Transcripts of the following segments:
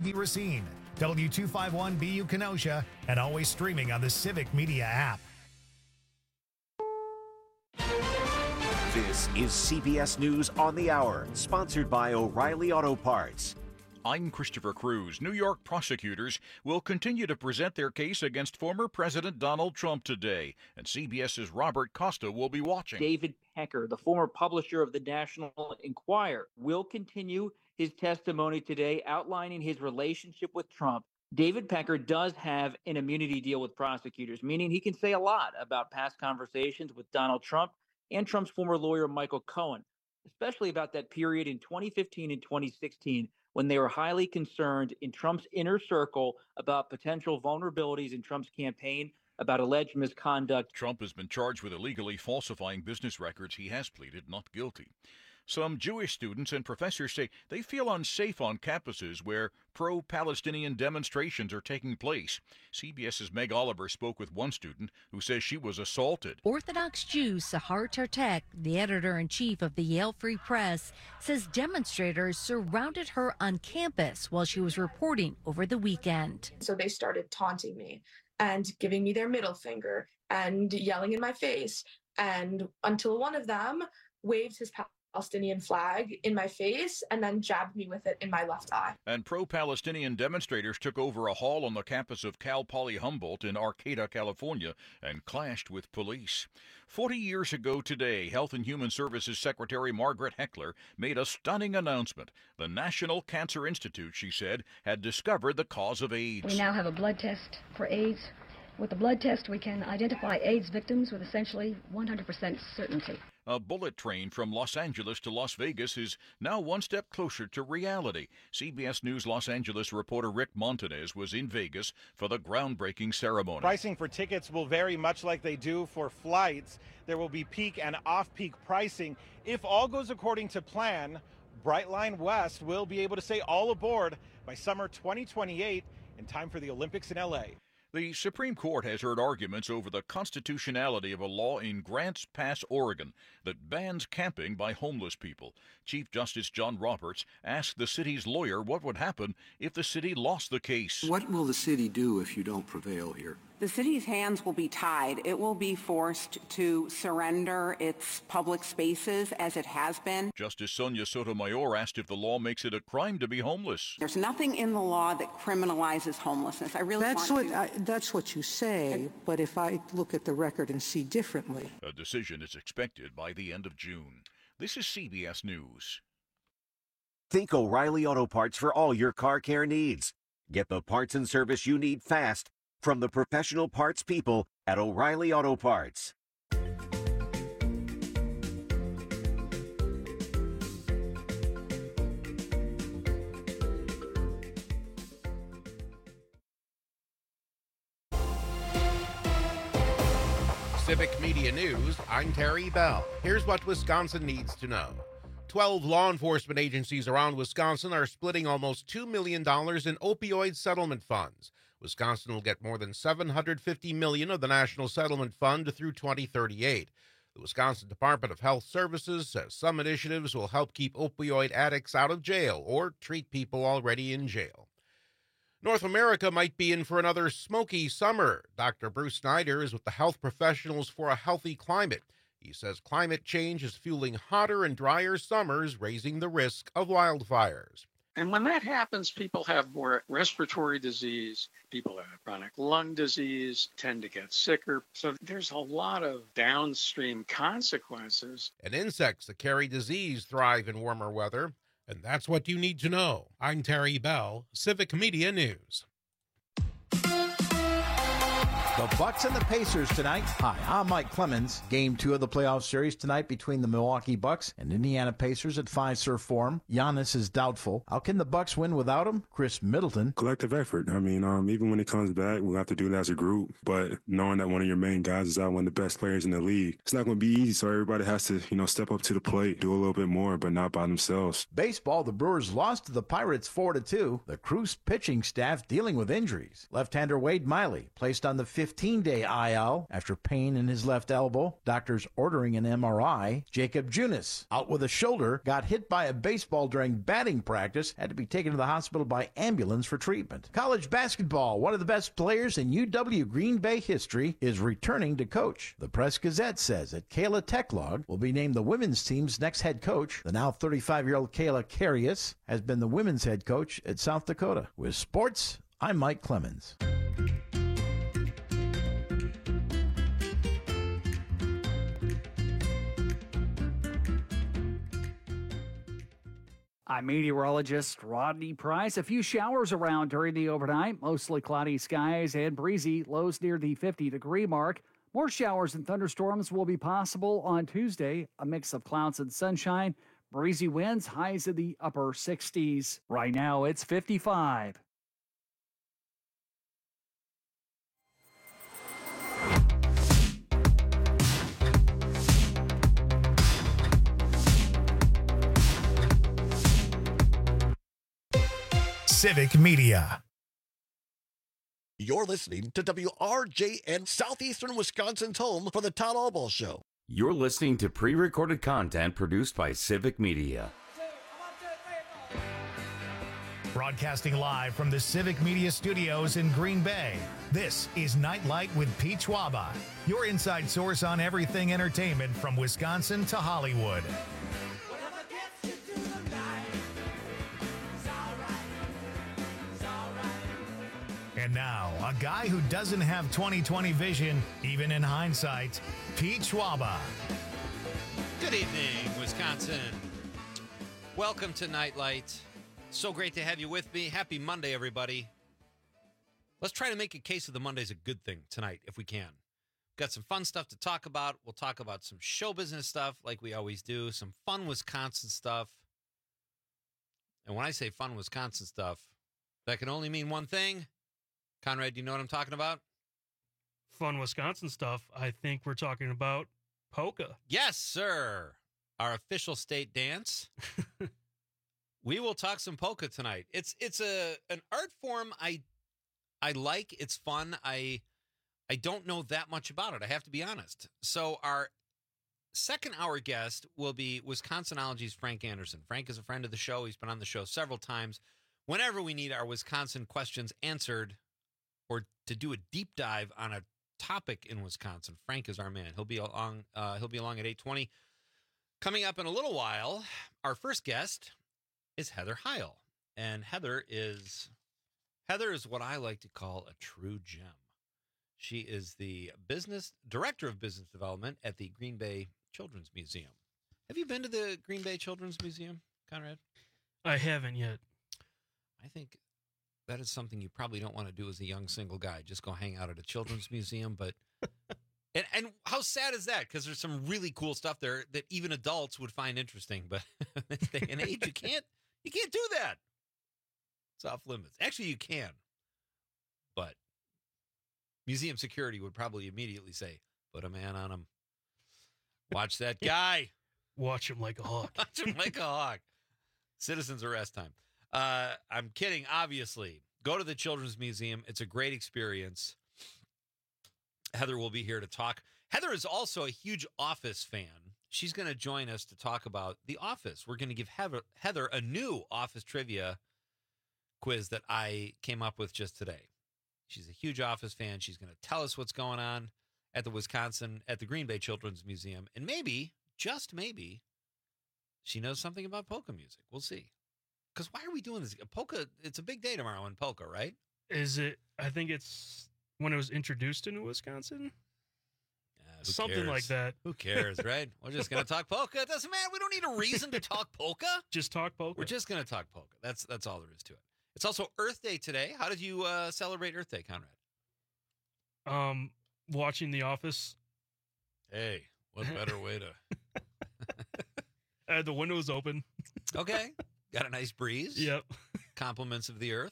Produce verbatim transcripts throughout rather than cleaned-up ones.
Muskogee Racine, W two fifty-one B U Kenosha, and always streaming on the Civic Media app. This is C B S News on the Hour, sponsored by O'Reilly Auto Parts. I'm Christopher Cruz. New York prosecutors will continue to present their case against former President Donald Trump today, and CBS's Robert Costa will be watching. David Pecker, the former publisher of the National Enquirer, will continue his testimony today, outlining his relationship with Trump. David Pecker does have an immunity deal with prosecutors, meaning he can say a lot about past conversations with Donald Trump and Trump's former lawyer, Michael Cohen, especially about that period in twenty fifteen and twenty sixteen when they were highly concerned in Trump's inner circle about potential vulnerabilities in Trump's campaign, about alleged misconduct. Trump has been charged with illegally falsifying business records. He has pleaded not guilty. Some Jewish students and professors say they feel unsafe on campuses where pro-Palestinian demonstrations are taking place. CBS's Meg Oliver spoke with one student who says she was assaulted. Orthodox Jew Sahar Tartek, the editor-in-chief of the Yale Free Press, says demonstrators surrounded her on campus while she was reporting over the weekend. So they started taunting me and giving me their middle finger and yelling in my face, and until one of them waved his Palestinian flag in my face and then jabbed me with it in my left eye. And pro-Palestinian demonstrators took over a hall on the campus of Cal Poly Humboldt in Arcata, California, and clashed with police. Forty years ago today, Health and Human Services Secretary Margaret Heckler made a stunning announcement. The National Cancer Institute, she said, had discovered the cause of AIDS. We now have a blood test for AIDS. With the blood test, we can identify AIDS victims with essentially one hundred percent certainty. A bullet train from Los Angeles to Las Vegas is now one step closer to reality. C B S News Los Angeles reporter Rick Montanez was in Vegas for the groundbreaking ceremony. Pricing for tickets will vary much like they do for flights. There will be peak and off-peak pricing. If all goes according to plan, Brightline West will be able to say all aboard by summer twenty twenty-eight in time for the Olympics in L A. The Supreme Court has heard arguments over the constitutionality of a law in Grants Pass, Oregon, that bans camping by homeless people. Chief Justice John Roberts asked the city's lawyer what would happen if the city lost the case. What will the city do if you don't prevail here? The city's hands will be tied. It will be forced to surrender its public spaces as it has been. Justice Sonia Sotomayor asked if the law makes it a crime to be homeless. There's nothing in the law that criminalizes homelessness. I really that's want what to... I, that's what you say, but if I look at the record and see differently. A decision is expected by the end of June. This is C B S News. Think O'Reilly Auto Parts for all your car care needs. Get the parts and service you need fast from the professional parts people at O'Reilly Auto Parts. Civic Media News, I'm Terry Bell. Here's what Wisconsin needs to know. Twelve law enforcement agencies around Wisconsin are splitting almost two million dollars in opioid settlement funds. Wisconsin will get more than seven hundred fifty million dollars of the National Settlement Fund through twenty thirty-eight. The Wisconsin Department of Health Services says some initiatives will help keep opioid addicts out of jail or treat people already in jail. North America might be in for another smoky summer. Doctor Bruce Snyder is with the Health Professionals for a Healthy Climate. He says climate change is fueling hotter and drier summers, raising the risk of wildfires. And when that happens, people have more respiratory disease, people that have chronic lung disease tend to get sicker. So there's a lot of downstream consequences. And insects that carry disease thrive in warmer weather. And that's what you need to know. I'm Terry Bell, Civic Media News. The Bucks and the Pacers tonight. Hi, I'm Mike Clemens. Game two of the playoff series tonight between the Milwaukee Bucks and Indiana Pacers at Fiserv Forum. Giannis is doubtful. How can the Bucks win without him? Chris Middleton. Collective effort. I mean, um, even when it comes back, we'll have to do that as a group. But knowing that one of your main guys is out, one of the best players in the league, it's not going to be easy. So everybody has to, you know, step up to the plate, do a little bit more, but not by themselves. Baseball, the Brewers lost to the Pirates four to two. The Cruz pitching staff dealing with injuries. Left-hander Wade Miley placed on the fifth fifteen-day I L after pain in his left elbow. Doctors ordering an M R I. Jacob Junis, out with a shoulder, got hit by a baseball during batting practice, had to be taken to the hospital by ambulance for treatment. College basketball, one of the best players in U W Green Bay history, is returning to coach. The Press-Gazette says that Kayla Techlog will be named the women's team's next head coach. The now thirty-five-year-old Kayla Carius has been the women's head coach at South Dakota. With sports, I'm Mike Clemens. I'm meteorologist Rodney Price. A few showers around during the overnight, mostly cloudy skies and breezy, lows near the fifty-degree mark. More showers and thunderstorms will be possible on Tuesday, a mix of clouds and sunshine. Breezy winds, highs in the upper sixties. Right now, it's fifty-five. Civic Media. You're listening to W R J N, Southeastern Wisconsin's home for the Todd Albaugh Show. You're listening to pre-recorded content produced by Civic Media. Broadcasting live from the Civic Media Studios in Green Bay, this is Nightlight with Pete Schwaba, your inside source on everything entertainment from Wisconsin to Hollywood. And now, a guy who doesn't have twenty twenty vision, even in hindsight, Pete Schwaba. Good evening, Wisconsin. Welcome to Nightlight. So great to have you with me. Happy Monday, everybody. Let's try to make a case of the Monday's a good thing tonight, if we can. Got some fun stuff to talk about. We'll talk about some show business stuff, like we always do. Some fun Wisconsin stuff. And when I say fun Wisconsin stuff, that can only mean one thing. Conrad, do you know what I'm talking about? Fun Wisconsin stuff. I think we're talking about polka. Yes, sir. Our official state dance. We will talk some polka tonight. It's it's a an art form I I like. It's fun. I I don't know that much about it. I have to be honest. So our second hour guest will be Wisconsinology's Frank Anderson. Frank is a friend of the show. He's been on the show several times. Whenever we need our Wisconsin questions answered, or to do a deep dive on a topic in Wisconsin, Frank is our man. He'll be along. Uh, he'll be along at eight twenty. Coming up in a little while, our first guest is Heather Heil, and Heather is Heather is what I like to call a true gem. She is the business director of business development at the Green Bay Children's Museum. Have you been to the Green Bay Children's Museum, Conrad? I haven't yet. I think that is something you probably don't want to do as a young single guy. Just go hang out at a children's museum. But and, and how sad is that? Because there's some really cool stuff there that even adults would find interesting. But in this day and age, you can't you can't do that. It's off limits. Actually, you can. But museum security would probably immediately say, "Put a man on him. Watch that guy. Watch him like a hawk. Watch him like a hawk." Citizens arrest time. Uh, I'm kidding, obviously. Go to the Children's Museum. It's a great experience. Heather will be here to talk. Heather is also a huge Office fan. She's going to join us to talk about The Office. We're going to give Heather, Heather a new Office trivia quiz that I came up with just today. She's a huge Office fan. She's going to tell us what's going on at the Wisconsin, at the Green Bay Children's Museum. And maybe, just maybe, she knows something about polka music. We'll see. Because why are we doing this? Polka, it's a big day tomorrow in polka, right? Is it? I think it's when it was introduced into Wisconsin. Uh, Something cares? like that. Who cares, right? We're just going to talk polka. It doesn't matter. We don't need a reason to talk polka. Just talk polka. We're just going to talk polka. That's that's all there is to it. It's also Earth Day today. How did you uh, celebrate Earth Day, Conrad? Um, watching The Office. Hey, what better way to... I had the windows open. Okay. Got a nice breeze. Yep. Compliments of the earth.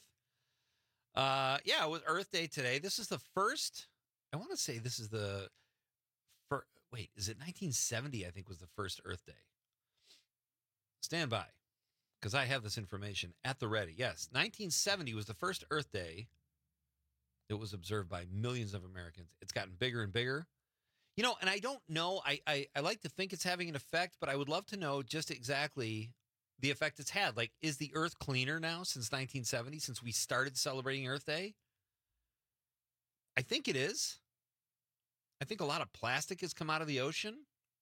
Uh, yeah, it was Earth Day today. This is the first, I want to say this is the, for, wait, is it nineteen seventy, I think, was the first Earth Day? Stand by, because I have this information at the ready. Yes, nineteen seventy was the first Earth Day It was observed by millions of Americans. It's gotten bigger and bigger. You know, and I don't know, I, I, I like to think it's having an effect, but I would love to know just exactly the effect it's had. Like, is the Earth cleaner now since nineteen seventy, since we started celebrating Earth Day? I think it is. I think a lot of plastic has come out of the ocean.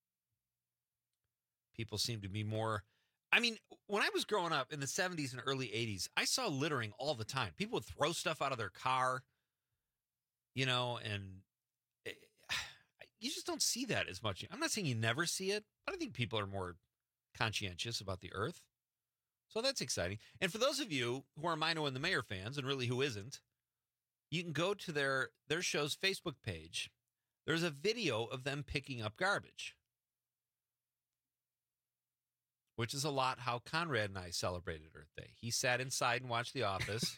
People seem to be more... I mean, when I was growing up in the seventies and early eighties, I saw littering all the time. People would throw stuff out of their car, you know, and it, you just don't see that as much. I'm not saying you never see it, but I think people are more conscientious about the Earth. So that's exciting. And for those of you who are Mino and the Mayor fans, and really who isn't, you can go to their, their show's Facebook page. There's a video of them picking up garbage, which is a lot how Conrad and I celebrated Earth Day. He sat inside and watched The Office.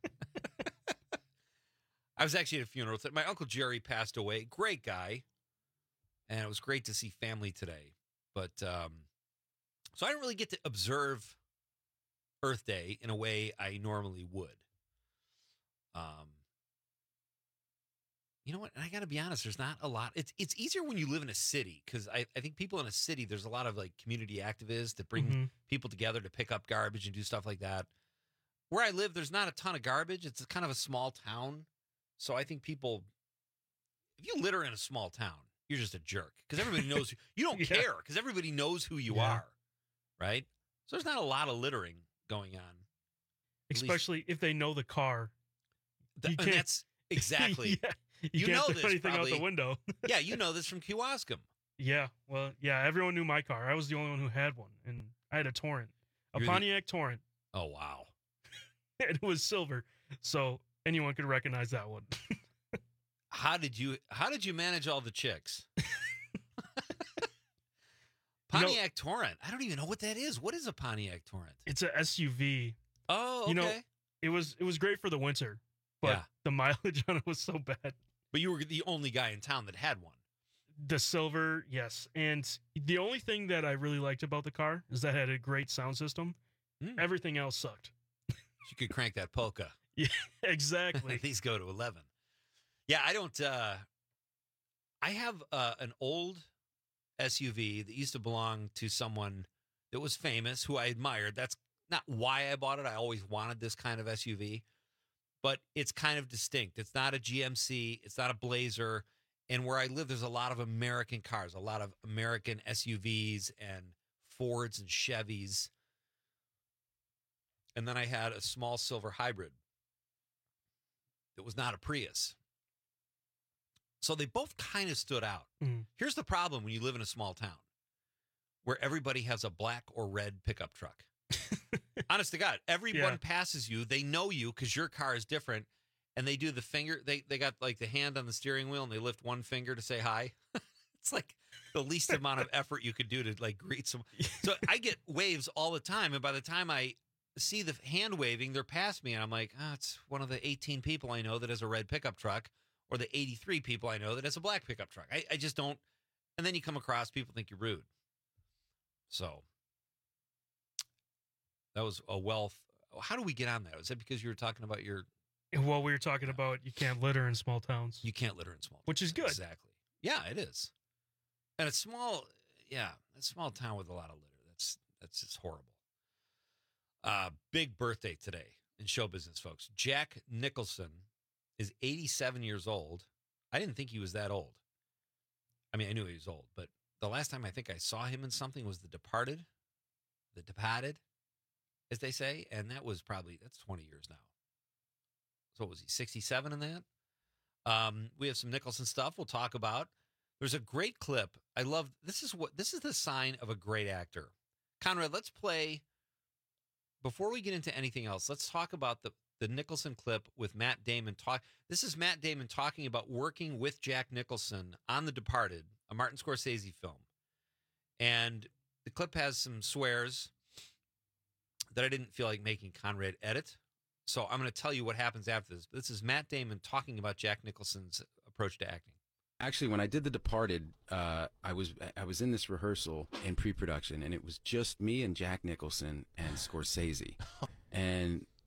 I was actually at a funeral. My Uncle Jerry passed away. Great guy. And it was great to see family today. But, um, so I don't really get to observe Earth Day in a way I normally would. Um, you know what? And I got to be honest, there's not a lot. It's it's easier when you live in a city, because I, I think people in a city, there's a lot of like community activists that bring Mhm. people together to pick up garbage and do stuff like that. Where I live, there's not a ton of garbage. It's kind of a small town. So I think people, if you litter in a small town, you're just a jerk, because everybody knows you don't Yeah. care, because everybody knows who you Yeah. are, right? So there's not a lot of littering going on. At least- Especially if they know the car. Th- You and can't- that's exactly. yeah, you, You can't know throw this anything out probably. the window. Yeah, you know this from Kewaskum. Yeah, well, yeah, everyone knew my car. I was the only one who had one, and I had a Torrent, a You're the- Pontiac Torrent, Oh, wow. and it was silver, so anyone could recognize that one. How did you how did you manage all the chicks? Pontiac Torrent. I don't even know what that is. What is a Pontiac Torrent? It's a S U V. Oh, okay. You know, it was it was great for the winter, but Yeah. the mileage on it was so bad. But you were the only guy in town that had one. The silver, yes, and the only thing that I really liked about the car is that it had a great sound system. Mm. Everything else sucked. You could crank that polka. Yeah, exactly. These go to eleven. Yeah, I don't. Uh, I have uh, an old S U V that used to belong to someone that was famous, who I admired. That's not why I bought it. I always wanted this kind of S U V, but it's kind of distinct. It's not a G M C. It's not a Blazer. And where I live, there's a lot of American cars, a lot of American S U Vs and Fords and Chevys. And then I had a small silver hybrid that was not a Prius. So they both kind of stood out. Mm. Here's the problem when you live in a small town where everybody has a black or red pickup truck. Honest to God, everyone Yeah. passes you. They know you because your car is different. And they do the finger. They, they got like the hand on the steering wheel and they lift one finger to say hi. It's like the least amount of effort you could do to like greet someone. So I get waves all the time. And by the time I see the hand waving, they're past me. And I'm like, oh, it's one of the eighteen people I know that has a red pickup truck, or the eighty-three people I know that has a black pickup truck. I, I just don't. And then you come across people think you're rude. So that was a wealth. How do we get on that? Was that because you were talking about your... Well, we were talking about you can't litter in small towns. You can't litter in small towns. Which is good. Exactly. Yeah, it is. And a small, yeah, a small town with a lot of litter. That's that's just horrible. Uh, big birthday today in show business, folks. Jack Nicholson is eighty-seven years old. I didn't think he was that old. I mean, I knew he was old, but the last time I think I saw him in something was The Departed. The Departed, as they say. And that was probably, that's twenty years now. So what was he, sixty-seven in that? Um, we have some Nicholson stuff we'll talk about. There's a great clip. I love, this is what, this is the sign of a great actor. Conrad, let's play, before we get into anything else, let's talk about the, the Nicholson clip with Matt Damon. Talk. This is Matt Damon talking about working with Jack Nicholson on The Departed, a Martin Scorsese film. And the clip has some swears that I didn't feel like making Conrad edit. So I'm going to tell you what happens after this. This is Matt Damon talking about Jack Nicholson's approach to acting. Actually, when I did The Departed, uh, I was I was in this rehearsal in pre-production, and it was just me and Jack Nicholson and Scorsese. And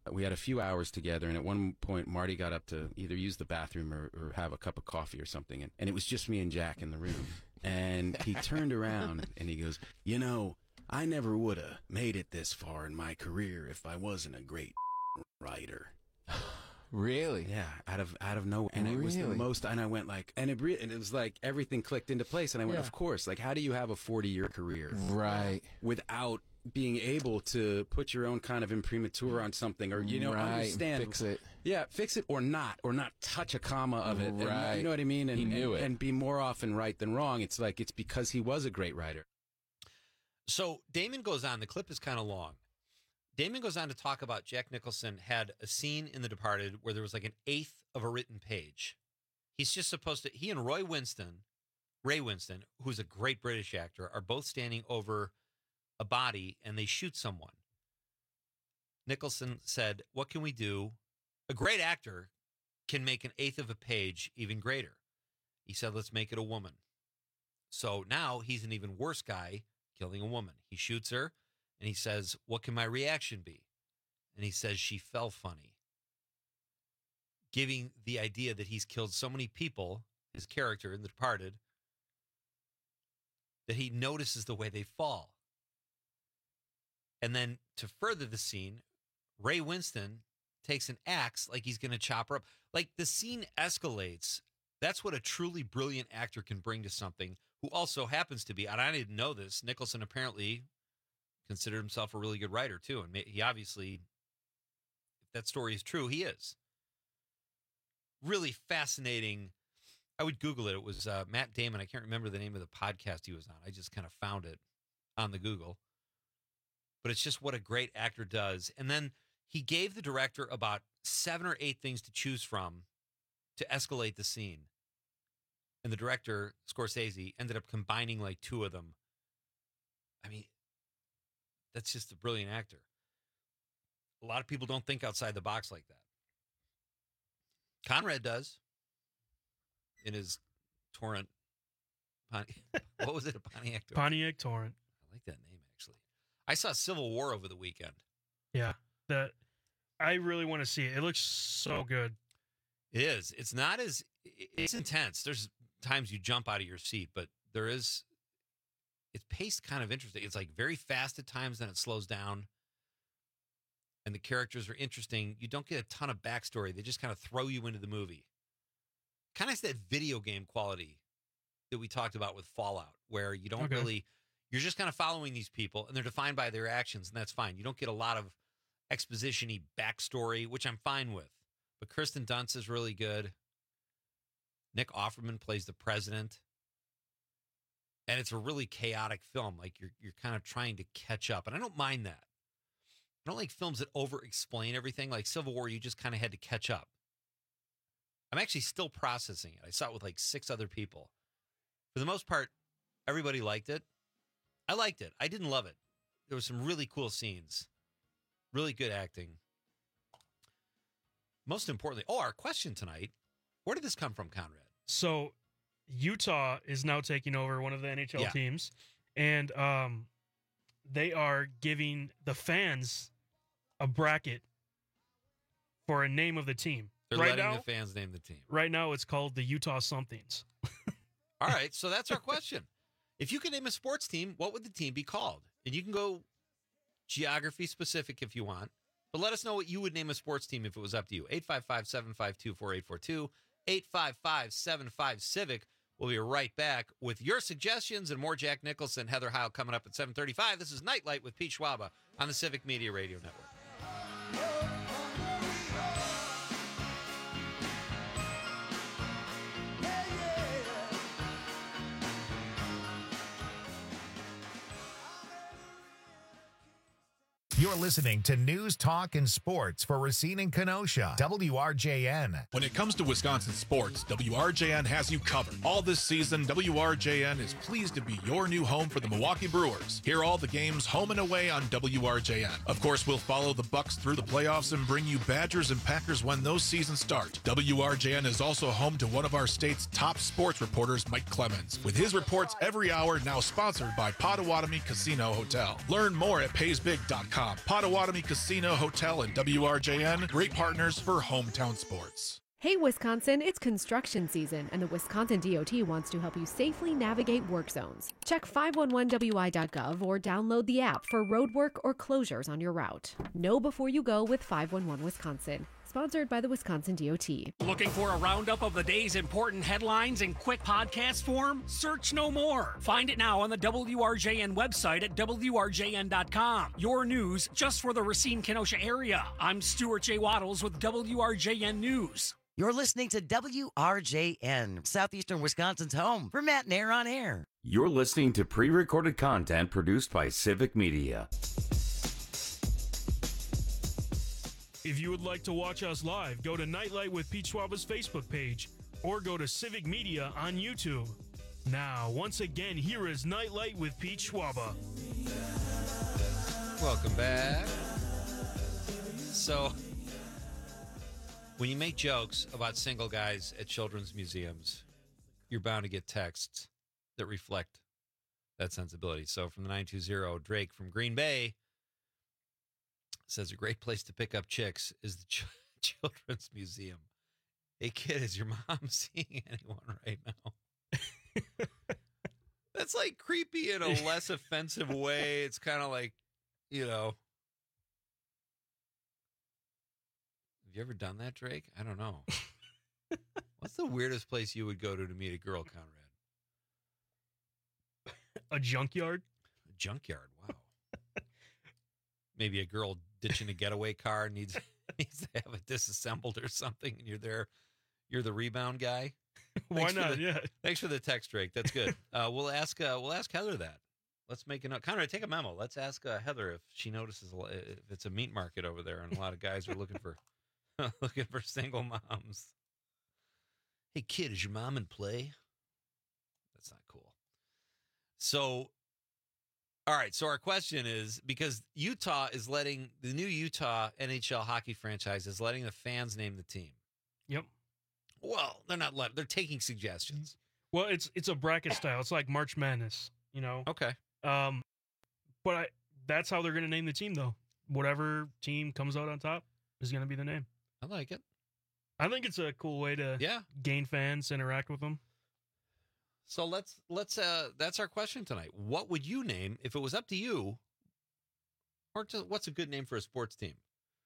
We had a few hours together, and at one point, Marty got up to either use the bathroom or, or have a cup of coffee or something, and, and it was just me and Jack in the room. And he turned around, and he goes, you know, I never would have made it this far in my career if I wasn't a great writer. Really? Yeah, out of out of nowhere. And it was the Really? most, and I went like, and it, re- and it was like everything clicked into place, and I went, Yeah. of course, like how do you have a forty-year career? Right. Without being able to put your own kind of imprimatur on something, or, you know, Right, understand. fix it. Yeah, fix it or not, or not touch a comma of it. and- Right. you know what I mean? And, He knew and, it. and be more often right than wrong. It's like, it's because he was a great writer. So Damon goes on. The clip is kind of long. Damon goes on to talk about Jack Nicholson had a scene in The Departed where there was like an eighth of a written page. He's just supposed to, he and Roy Winston, Ray Winston, who's a great British actor, are both standing over a body and they shoot someone. Nicholson said, what can we do? A great actor can make an eighth of a page even greater. He said, let's make it a woman. So now he's an even worse guy killing a woman. He shoots her and he says, what can my reaction be? And he says, she fell funny. Giving the idea that he's killed so many people, his character in The Departed, that he notices the way they fall. And then to further the scene, Ray Winston takes an axe like he's going to chop her up. Like the scene escalates. That's what a truly brilliant actor can bring to something, who also happens to be, and I didn't know this, Nicholson apparently considered himself a really good writer too. And he obviously, if that story is true, he is. Really fascinating. I would Google it. It was uh, Matt Damon. I can't remember the name of the podcast he was on. I just kind of found it on the Google. But it's just what a great actor does. And then he gave the director about seven or eight things to choose from to escalate the scene. And the director, Scorsese, ended up combining like two of them. I mean, that's just a brilliant actor. A lot of people don't think outside the box like that. Conrad does. In his Torrent. Pon- what was it? A Pontiac Torrent? Pontiac Torrent. I like that name, actually. I saw Civil War over the weekend. Yeah, that I really want to see it. It looks so good. It is. It's not as, it's intense. There's times you jump out of your seat, but there is, it's paced kind of interesting. It's like very fast at times, then it slows down. And the characters are interesting. You don't get a ton of backstory. They just kind of throw you into the movie. Kind of that video game quality that we talked about with Fallout, where you don't Okay. really, you're just kind of following these people and they're defined by their actions, and that's fine. You don't get a lot of exposition-y backstory, which I'm fine with. But Kirsten Dunst is really good. Nick Offerman plays the president. And it's a really chaotic film. Like you're you're kind of trying to catch up. And I don't mind that. I don't like films that over-explain everything. Like Civil War, you just kind of had to catch up. I'm actually still processing it. I saw it with like six other people. For the most part, everybody liked it. I liked it. I didn't love it. There were some really cool scenes. Really good acting. Most importantly, oh, our question tonight. Where did this come from, Conrad? So Utah is now taking over one of the N H L Yeah. teams, and um, they are giving the fans a bracket for a name of the team. They're right letting now, the fans name the team. right now it's called the Utah Somethings. All right, so that's our question. If you could name a sports team, what would the team be called? And you can go geography specific if you want, but let us know what you would name a sports team if it was up to you. eight five five, seven five two, four eight four two, eight five five, seven five, Civic. We'll be right back with your suggestions and more Jack Nicholson, Heather Heil coming up at seven thirty-five. This is Nightlight with Pete Schwaba on the Civic Media Radio Network. You're listening to News, Talk, and Sports for Racine and Kenosha. W R J N. When it comes to Wisconsin sports, W R J N has you covered. All this season, W R J N is pleased to be your new home for the Milwaukee Brewers. Hear all the games home and away on W R J N. Of course, we'll follow the Bucks through the playoffs and bring you Badgers and Packers when those seasons start. W R J N is also home to one of our state's top sports reporters, Mike Clemens, with his reports every hour, now sponsored by Potawatomi Casino Hotel. Learn more at pays big dot com. com. Potawatomi Casino, Hotel, and W R J N, great partners for hometown sports. Hey Wisconsin, it's construction season, and the Wisconsin D O T wants to help you safely navigate work zones. Check five one one W I dot gov or download the app for road work or closures on your route. Know before you go with five one one Wisconsin. Sponsored by the Wisconsin D O T. Looking for a roundup of the day's important headlines in quick podcast form? Search no more. Find it now on the W R J N website at W R J N dot com. Your news just for the Racine-Kenosha area. I'm Stuart J. Waddles with W R J N News. You're listening to W R J N, Southeastern Wisconsin's home for Matt Nair on Air. You're listening to pre-recorded content produced by Civic Media. If you would like to watch us live, go to Nightlight with Pete Schwaba's Facebook page or go to Civic Media on YouTube. Now, once again, here is Nightlight with Pete Schwaba. Welcome back. So, when you make jokes about single guys at children's museums, you're bound to get texts that reflect that sensibility. So, from the nine two zero, Drake from Green Bay says a great place to pick up chicks is the ch- Children's Museum. Hey, kid, is your mom seeing anyone right now? That's like creepy in a less offensive way. It's kind of like, you know. Have you ever done that, Drake? I don't know. What's the weirdest place you would go to to meet a girl, Conrad? A junkyard? A junkyard, wow. Maybe a girl ditching a getaway car needs needs to have it disassembled or something, and you're there. You're the rebound guy. Why Thanks not? The, yeah. Thanks for the text, Drake. That's good. Uh, we'll ask. Uh, we'll ask Heather that. Let's make a note. Conrad, take a memo. Let's ask uh, Heather if she notices a, if it's a meat market over there, and a lot of guys are looking for looking for single moms. Hey, kid, is your mom in play? That's not cool. So. All right, so our question is, because Utah is letting, the new Utah N H L hockey franchise is letting the fans name the team. Yep. Well, they're not letting, they're taking suggestions. Well, it's it's a bracket style. It's like March Madness, you know? Okay. Um, but I, that's how they're going to name the team, though. Whatever team comes out on top is going to be the name. I like it. I think it's a cool way to yeah. gain fans, interact with them. So let's let's uh that's our question tonight. What would you name if it was up to you? Or to, what's a good name for a sports team?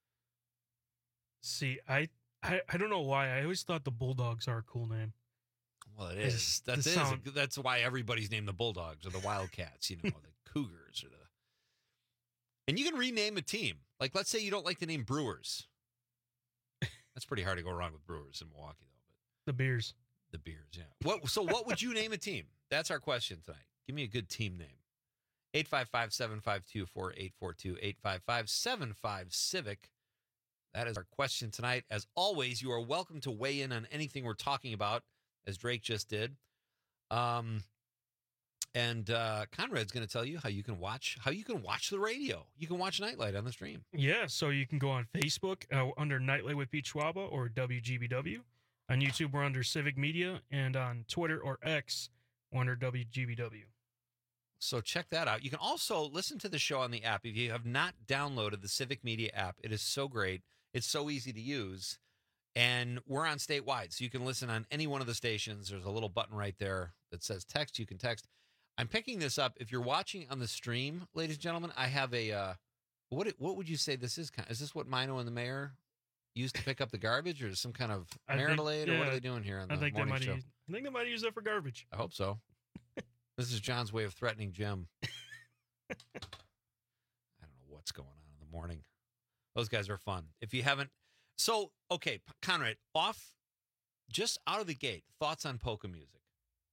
See, I, I I don't know why. I always thought the Bulldogs are a cool name. Well, it is. That is. Sound... That's why everybody's named the Bulldogs or the Wildcats. You know, the Cougars or the. And you can rename a team. Like, let's say you don't like the name Brewers. That's pretty hard to go wrong with Brewers in Milwaukee, though. But the Beers. The Beers, yeah. What? So what would you name a team? That's our question tonight. Give me a good team name. eight five five, seven five two, four eight four two, eight five five, seven five, Civic. That is our question tonight. As always, you are welcome to weigh in on anything we're talking about, as Drake just did. Um, and uh, Conrad's going to tell you how you can watch how you can watch the radio. You can watch Nightlight on the stream. Yeah, so you can go on Facebook uh, under Nightlight with Pete Schwaba or W G B W. On YouTube, we're under Civic Media, and on Twitter or X, we're under W G B W. So check that out. You can also listen to the show on the app. If you have not downloaded the Civic Media app, it is so great. It's so easy to use. And we're on statewide, so you can listen on any one of the stations. There's a little button right there that says text. You can text. I'm picking this up. If you're watching on the stream, ladies and gentlemen, I have a, uh, what what would you say this is? Is this what Mino and the mayor used to pick up the garbage, or some kind of marital aid, or yeah, what are they doing here on the I think morning they might show? Use, I think they might use that for garbage. I hope so. This is John's way of threatening Jim. I don't know what's going on in the morning. Those guys are fun. If you haven't, so okay, Conrad, off, just out of the gate, thoughts on polka music?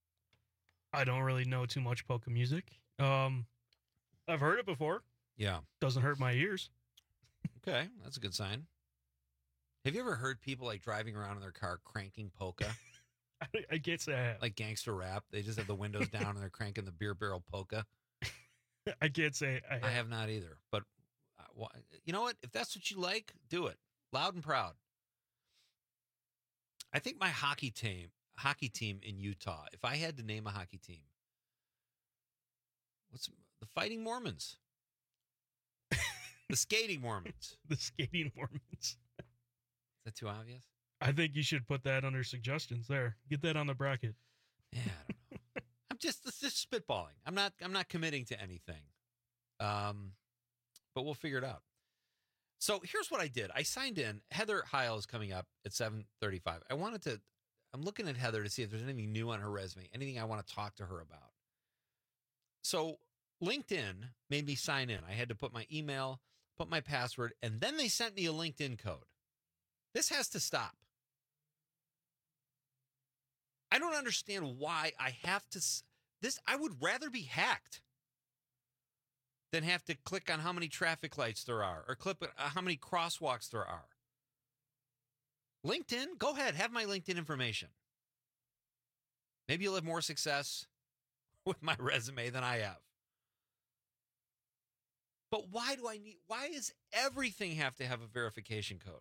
I don't really know too much polka music. Um, I've heard it before. Yeah, doesn't hurt my ears. Okay, that's a good sign. Have you ever heard people like driving around in their car cranking polka? I, I can't say I have. Like gangster rap. They just have the windows down and they're cranking the beer barrel polka. I can't say I have. I have not either. But uh, you know what? If that's what you like, do it. Loud and proud. I think my hockey team, hockey team in Utah, if I had to name a hockey team, what's the Fighting Mormons? The Skating Mormons. The Skating Mormons. Is that too obvious? I think you should put that under suggestions there. Get that on the bracket. Yeah, I don't know. I'm just, just spitballing. I'm not I'm not committing to anything. Um, but we'll figure it out. So here's what I did. I signed in. Heather Heil is coming up at seven thirty-five. I wanted to, I'm looking at Heather to see if there's anything new on her resume, anything I want to talk to her about. So LinkedIn made me sign in. I had to put my email, put my password, and then they sent me a LinkedIn code. This has to stop. I don't understand why I have to, this, I would rather be hacked than have to click on how many traffic lights there are or click on how many crosswalks there are. LinkedIn, go ahead, have my LinkedIn information. Maybe you'll have more success with my resume than I have. But why do I need, why does everything have to have a verification code?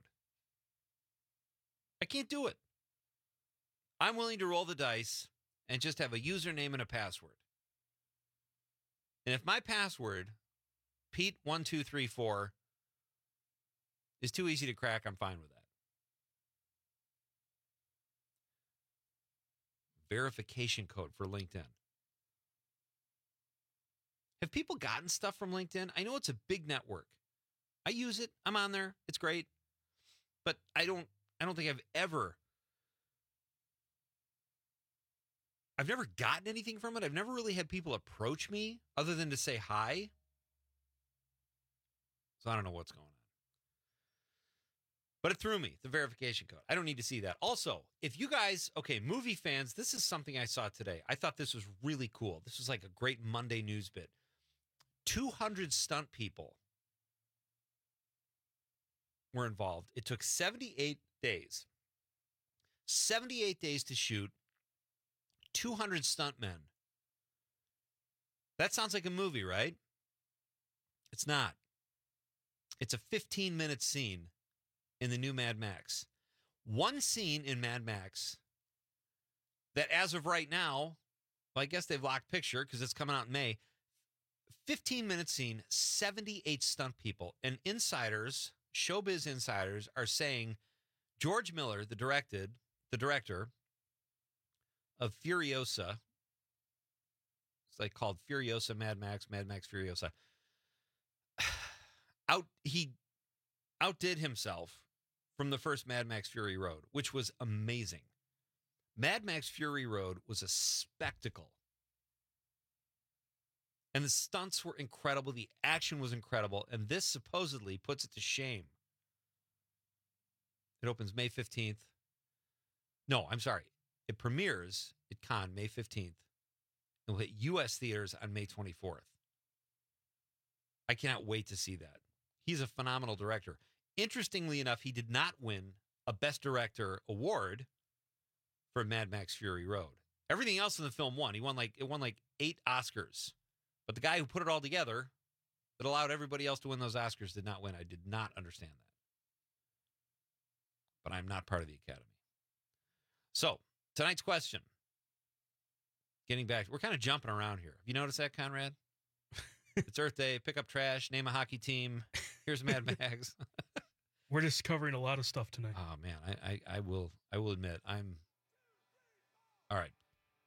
I can't do it. I'm willing to roll the dice and just have a username and a password. And if my password, Pete one two three four, is too easy to crack, I'm fine with that. Verification code for LinkedIn. Have people gotten stuff from LinkedIn? I know it's a big network. I use it. I'm on there. It's great. But I don't I don't think I've ever I've never gotten anything from it. I've never really had people approach me other than to say hi. So I don't know what's going on. But it threw me, the verification code. I don't need to see that. Also, if you guys, okay, movie fans, this is something I saw today. I thought this was really cool. This was like a great Monday news bit. two hundred stunt people were involved. It took seventy-eight days. seventy-eight days to shoot. two hundred stuntmen. That sounds like a movie, right? It's not. It's a fifteen-minute scene in the new Mad Max. One scene in Mad Max that as of right now, well, I guess they've locked picture because it's coming out in May. fifteen-minute scene, seventy-eight stunt people. And insiders, showbiz insiders, are saying George Miller, the directed, the director of Furiosa, it's like called Furiosa Mad Max, Mad Max Furiosa, out he outdid himself from the first Mad Max Fury Road, which was amazing. Mad Max Fury Road was a spectacle. And the stunts were incredible. The action was incredible. And this supposedly puts it to shame. It opens May fifteenth. No, I'm sorry. It premieres at Cannes May fifteenth. It will hit U S theaters on May twenty-fourth. I cannot wait to see that. He's a phenomenal director. Interestingly enough, he did not win a Best Director award for Mad Max Fury Road. Everything else in the film won. He won like it won like eight Oscars. But the guy who put it all together that allowed everybody else to win those Oscars did not win. I did not understand that. But I'm not part of the Academy. So, tonight's question. Getting back, we're kind of jumping around here. Have you noticed that, Conrad? It's Earth Day. Pick up trash. Name a hockey team. Here's Mad Max. We're just covering a lot of stuff tonight. Oh man, I, I, I will I will admit I'm. All right.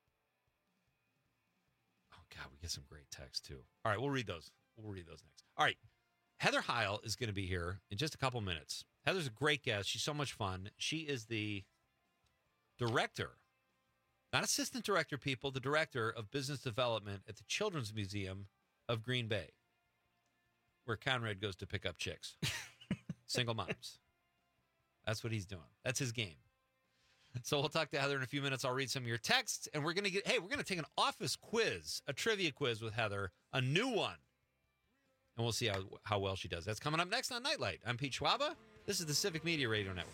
Oh God, we get some great texts too. All right, we'll read those. We'll read those next. All right, Heather Heil is going to be here in just a couple minutes. Heather's a great guest. She's so much fun. She is the director, not assistant director, people, the director of business development at the Children's Museum of Green Bay, where Conrad goes to pick up chicks, single moms. That's what he's doing. That's his game. So we'll talk to Heather in a few minutes. I'll read some of your texts, and we're going to get, hey, we're going to take an office quiz, a trivia quiz with Heather, a new one. And we'll see how, how well she does. That's coming up next on Nightlight. I'm Pete Schwaba. This is the Civic Media Radio Network.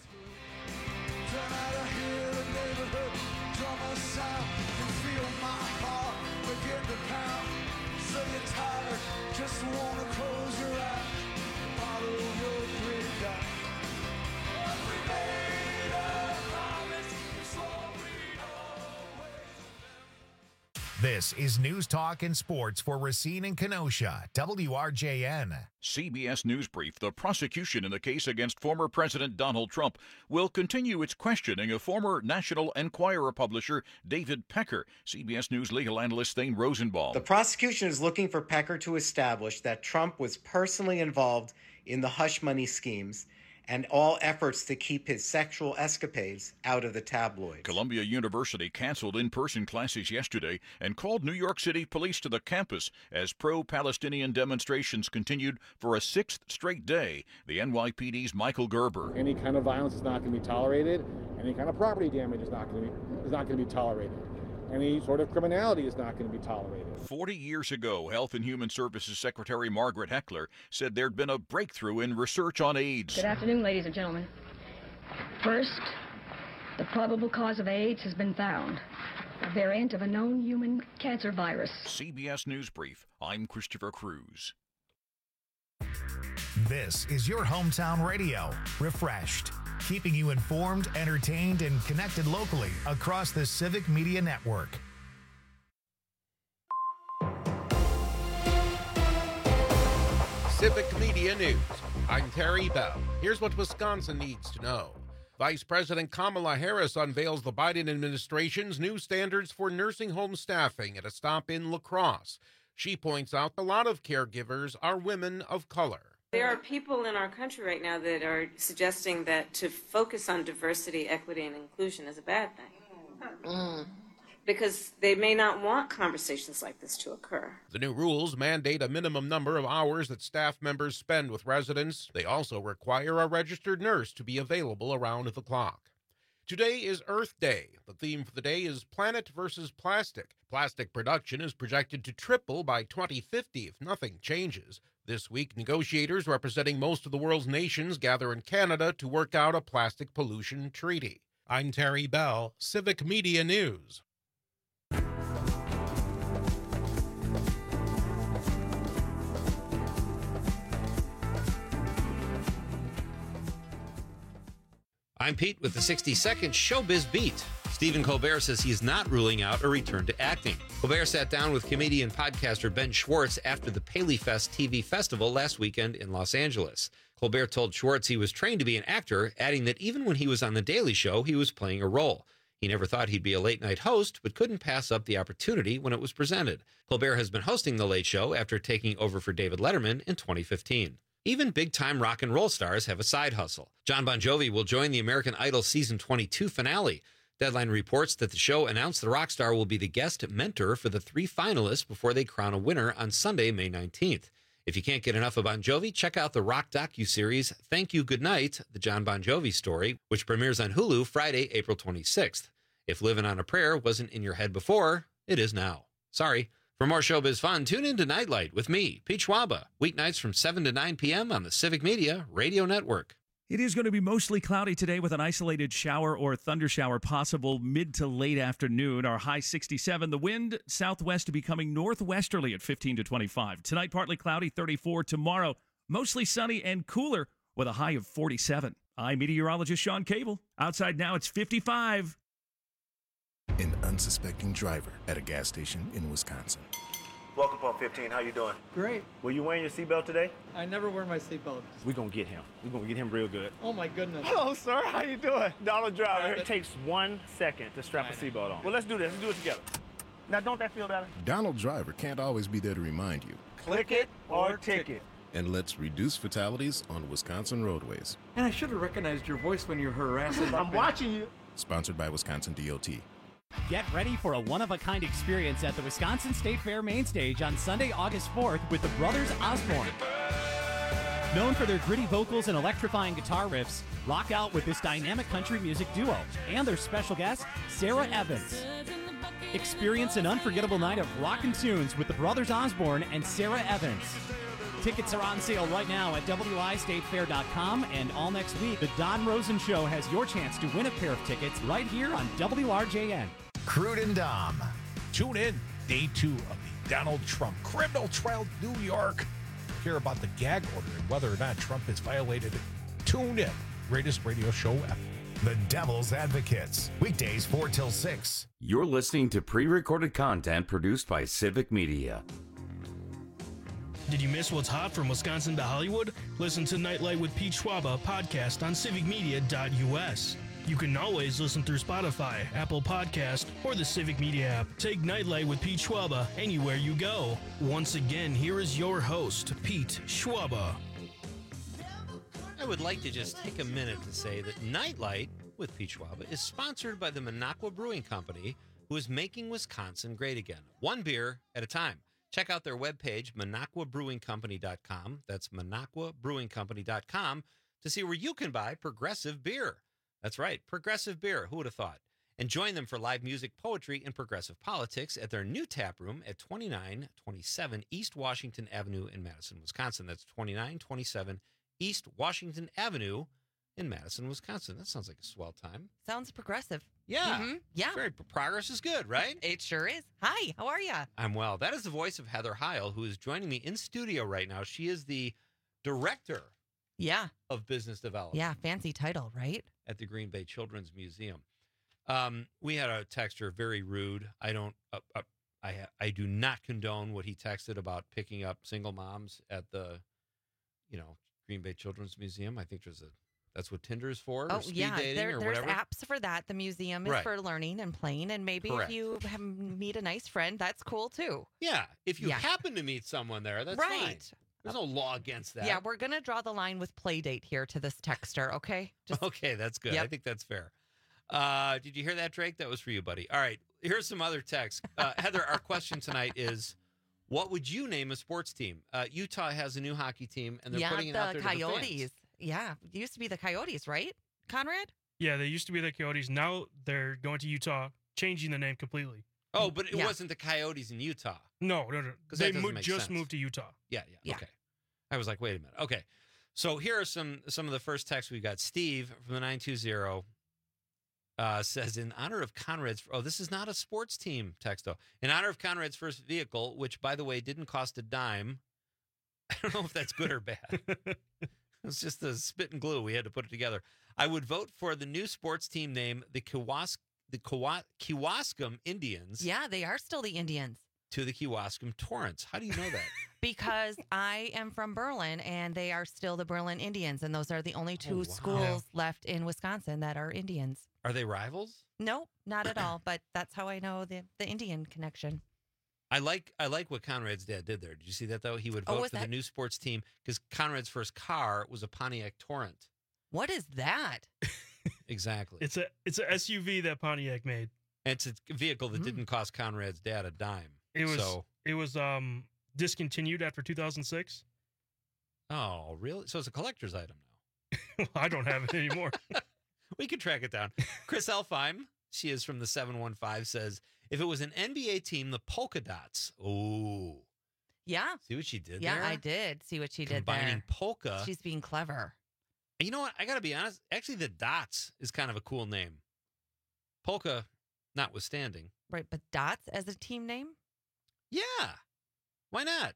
So you're tired, just wanna close your eyes, follow your great guide. We made a promise, so we always. This is News Talk and Sports for Racine and Kenosha, W R J N. C B S News Brief. The prosecution in the case against former President Donald Trump will continue its questioning of former National Enquirer publisher David Pecker. C B S News legal analyst Thane Rosenbaum. The prosecution is looking for Pecker to establish that Trump was personally involved in the hush money schemes and all efforts to keep his sexual escapades out of the tabloids. Columbia University canceled in-person classes yesterday and called New York City police to the campus as pro-Palestinian demonstrations continued for a sixth straight day. The N Y P D's Michael Gerber. Any kind of violence is not going to be tolerated. Any kind of property damage is not going to be, is not going to be tolerated. Any sort of criminality is not going to be tolerated. Forty years ago, Health and Human Services Secretary Margaret Heckler said there'd been a breakthrough in research on AIDS. Good afternoon, ladies and gentlemen. First, the probable cause of AIDS has been found. A variant of a known human cancer virus. C B S News Brief. I'm Christopher Cruz. This is your hometown radio, Refreshed, keeping you informed, entertained, and connected locally across the Civic Media Network. Civic Media News. I'm Terry Bell. Here's what Wisconsin needs to know. Vice President Kamala Harris unveils the Biden administration's new standards for nursing home staffing at a stop in La Crosse. She points out a lot of caregivers are women of color. There are people in our country right now that are suggesting that to focus on diversity, equity, and inclusion is a bad thing. Mm. Because they may not want conversations like this to occur. The new rules mandate a minimum number of hours that staff members spend with residents. They also require a registered nurse to be available around the clock. Today is Earth Day. The theme for the day is Planet versus Plastic. Plastic production is projected to triple by twenty fifty if nothing changes. This week, negotiators representing most of the world's nations gather in Canada to work out a plastic pollution treaty. I'm Terry Bell, Civic Media News. I'm Pete with the sixty-second Showbiz Beat. Stephen Colbert says he is not ruling out a return to acting. Colbert sat down with comedian podcaster Ben Schwartz after the Paley Fest T V festival last weekend in Los Angeles. Colbert told Schwartz he was trained to be an actor, adding that even when he was on The Daily Show, he was playing a role. He never thought he'd be a late-night host, but couldn't pass up the opportunity when it was presented. Colbert has been hosting The Late Show after taking over for David Letterman in twenty fifteen. Even big-time rock and roll stars have a side hustle. John Bon Jovi will join the American Idol Season twenty-two finale. Deadline reports that the show announced the rock star will be the guest mentor for the three finalists before they crown a winner on Sunday, May nineteenth. If you can't get enough of Bon Jovi, check out the rock docuseries Thank You Goodnight, the John Bon Jovi story, which premieres on Hulu Friday, April twenty-sixth. If Livin' on a Prayer wasn't in your head before, it is now. Sorry. For more showbiz fun, tune in to Nightlight with me, Pete Schwaba, weeknights from seven to nine p.m. on the Civic Media Radio Network. It is going to be mostly cloudy today with an isolated shower or thunder shower possible mid to late afternoon. Our high sixty-seven. The wind southwest becoming northwesterly at fifteen to twenty-five. Tonight, partly cloudy, thirty-four. Tomorrow, mostly sunny and cooler with a high of forty-seven. I'm meteorologist Sean Cable. Outside now, it's fifty-five. An unsuspecting driver at a gas station in Wisconsin. Welcome, Pump fifteen. How you doing? Great. Were you wearing your seatbelt today? I never wear my seatbelt. We're going to get him. We're going to get him real good. Oh, my goodness. Hello, sir. How you doing? Donald Driver. It takes one second to strap a seatbelt on. Well, let's do this. Let's do it together. Now, don't that feel better? Donald Driver can't always be there to remind you. Click it or ticket. And let's reduce fatalities on Wisconsin roadways. And I should have recognized your voice when you're harassing. I'm watching you. Sponsored by Wisconsin D O T. Get ready for a one-of-a-kind experience at the Wisconsin State Fair main stage on Sunday, August fourth with the Brothers Osborne. Known for their gritty vocals and electrifying guitar riffs, rock out with this dynamic country music duo and their special guest, Sarah Evans. Experience an unforgettable night of rockin' tunes with the Brothers Osborne and Sarah Evans. Tickets are on sale right now at W I state fair dot com, and all next week, the Don Rosen Show has your chance to win a pair of tickets right here on W R J N. Crude and Dom. Tune in, day two of the Donald Trump criminal trial in New York. Hear about the gag order and whether or not Trump has violated it. Tune in. Greatest radio show ever. The Devil's Advocates, weekdays four till six. You're listening to pre-recorded content produced by Civic Media. Did you miss what's hot from Wisconsin to Hollywood? Listen to Nightlight with Pete Schwaba podcast on civic media dot U S. You can always listen through Spotify, Apple Podcast, or the Civic Media app. Take Nightlight with Pete Schwaba anywhere you go. Once again, here is your host, Pete Schwaba. I would like to just take a minute to say that Nightlight with Pete Schwaba is sponsored by the Minocqua Brewing Company, who is making Wisconsin great again, one beer at a time. Check out their webpage, minocqua brewing company dot com. That's minocqua brewing company dot com to see where you can buy progressive beer. That's right, progressive beer. Who would have thought? And join them for live music, poetry, and progressive politics at their new tap room at twenty-nine twenty-seven East Washington Avenue in Madison, Wisconsin. That's twenty-nine twenty-seven East Washington Avenue in Madison, Wisconsin. That sounds like a swell time. Sounds progressive. Yeah. Mhm. Yeah. Very, progress is good, right? It sure is. Hi, how are you? I'm well. That is the voice of Heather Heil, who is joining me in studio right now. She is the director Yeah. of business development. Yeah, fancy title, right? At the Green Bay Children's Museum. Um, we had a texter, very rude. I don't, uh, uh, I, I do not condone what he texted about picking up single moms at the, you know, Green Bay Children's Museum. I think there's a, that's what Tinder's for. Oh, or speed yeah. dating There, or there's whatever. apps for that. The museum is Right. for learning and playing. And maybe Correct. if you have, meet a nice friend, that's cool too. Yeah. If you Yeah. happen to meet someone there, that's Right. fine. There's no law against that. Yeah, we're going to draw the line with play date here to this texter, okay? Just, Okay, that's good. I Yep. think that's fair. Uh, did you hear that, Drake? That was for you, buddy. All right, here's some other text. Uh, Heather, our question tonight is, what would you name a sports team? Uh, Utah has a new hockey team, and they're yeah, putting it out the there to the Coyotes. fans. Yeah, it used to be the Coyotes, right, Conrad? Yeah, they used to be the Coyotes. Now they're going to Utah, changing the name completely. Oh, but it Yeah. wasn't the Coyotes in Utah. No, no, no. 'Cause They that doesn't mo- make just sense. moved to Utah. Yeah, yeah, Yeah. okay. I was like, wait a minute. Okay, so here are some some of the first texts we got. Steve from the nine two zero uh, says, in honor of Conrad's, oh, this is not a sports team text, though. In honor of Conrad's first vehicle, which, by the way, didn't cost a dime. I don't know if that's good or bad. It's just the spit and glue. We had to put it together. I would vote for the new sports team name, the Kewas- the Kewa- Kewaskum Indians, Yeah, they are still the Indians. to the Kewaskum Torrents. How do you know that? Because I am from Berlin and they are still the Berlin Indians. And those are the only two wow. schools left in Wisconsin that are Indians. Are they rivals? Nope, not at all. But that's how I know the, the Indian connection. I like I like what Conrad's dad did there. Did you see that, though? He would Oh, vote was for the that- new sports team because Conrad's first car was a Pontiac Torrent. What is that? Exactly. It's a it's a S U V that Pontiac made. And it's a vehicle that didn't cost Conrad's dad a dime. It was So, it was um discontinued after two thousand six. oh, really? So it's a collector's item now. I don't have it anymore. We could track it down. Chris Elfheim, she is from the seven one five, says, if it was an N B A team, the Polka Dots. Oh, Yeah. see what she did Yeah, there? I did see what she did Combining there. polka. She's being clever. And you know what? I got to be honest. Actually, the Dots is kind of a cool name. Polka, notwithstanding. Right, but Dots as a team name? Yeah. Why not?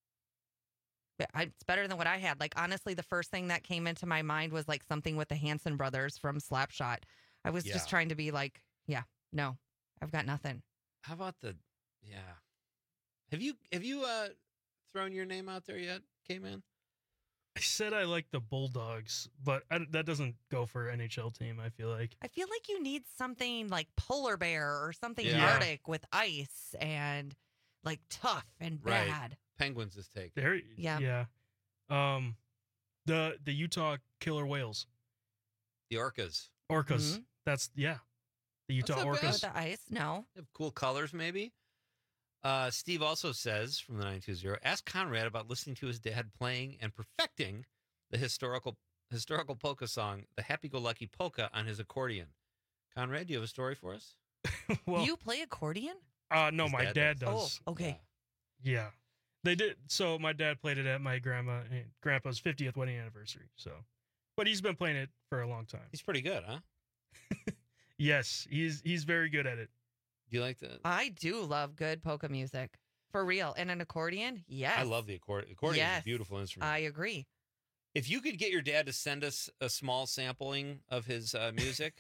But I- It's better than what I had. Like, honestly, the first thing that came into my mind was like something with the Hanson brothers from Slapshot. I was Yeah. just trying to be like, yeah, no, I've got nothing. How about the? Yeah. Have you have you uh thrown your name out there yet, K-Man? I said I like the Bulldogs, but I, that doesn't go for N H L team. I feel like I feel like you need something like polar bear or something Yeah. Arctic with ice and like tough and Right. bad. Penguins is taken. there. Yeah. yeah. Um, the the Utah Killer Whales, The Orcas. Orcas. Mhm. That's yeah. The Utah not bad. With Orcas. the ice? No. They have cool colors, maybe. Uh, Steve also says from the nine two zero, ask Conrad about listening to his dad playing and perfecting the historical historical polka song, the Happy-Go-Lucky Polka, on his accordion. Conrad, do you have a story for us? Well, you play accordion? uh, no, His my dad dad does. does. Oh, okay. Yeah, they did. So my dad played it at my grandma and grandpa's fiftieth wedding anniversary. So, but he's been playing it for a long time. He's pretty good, huh? Yes, he's he's very good at it. Do you like the? I do love good polka music. For real. And an accordion? Yes. I love the accordion. Accordion is Yes. a beautiful instrument. I agree. If you could get your dad to send us a small sampling of his uh, music,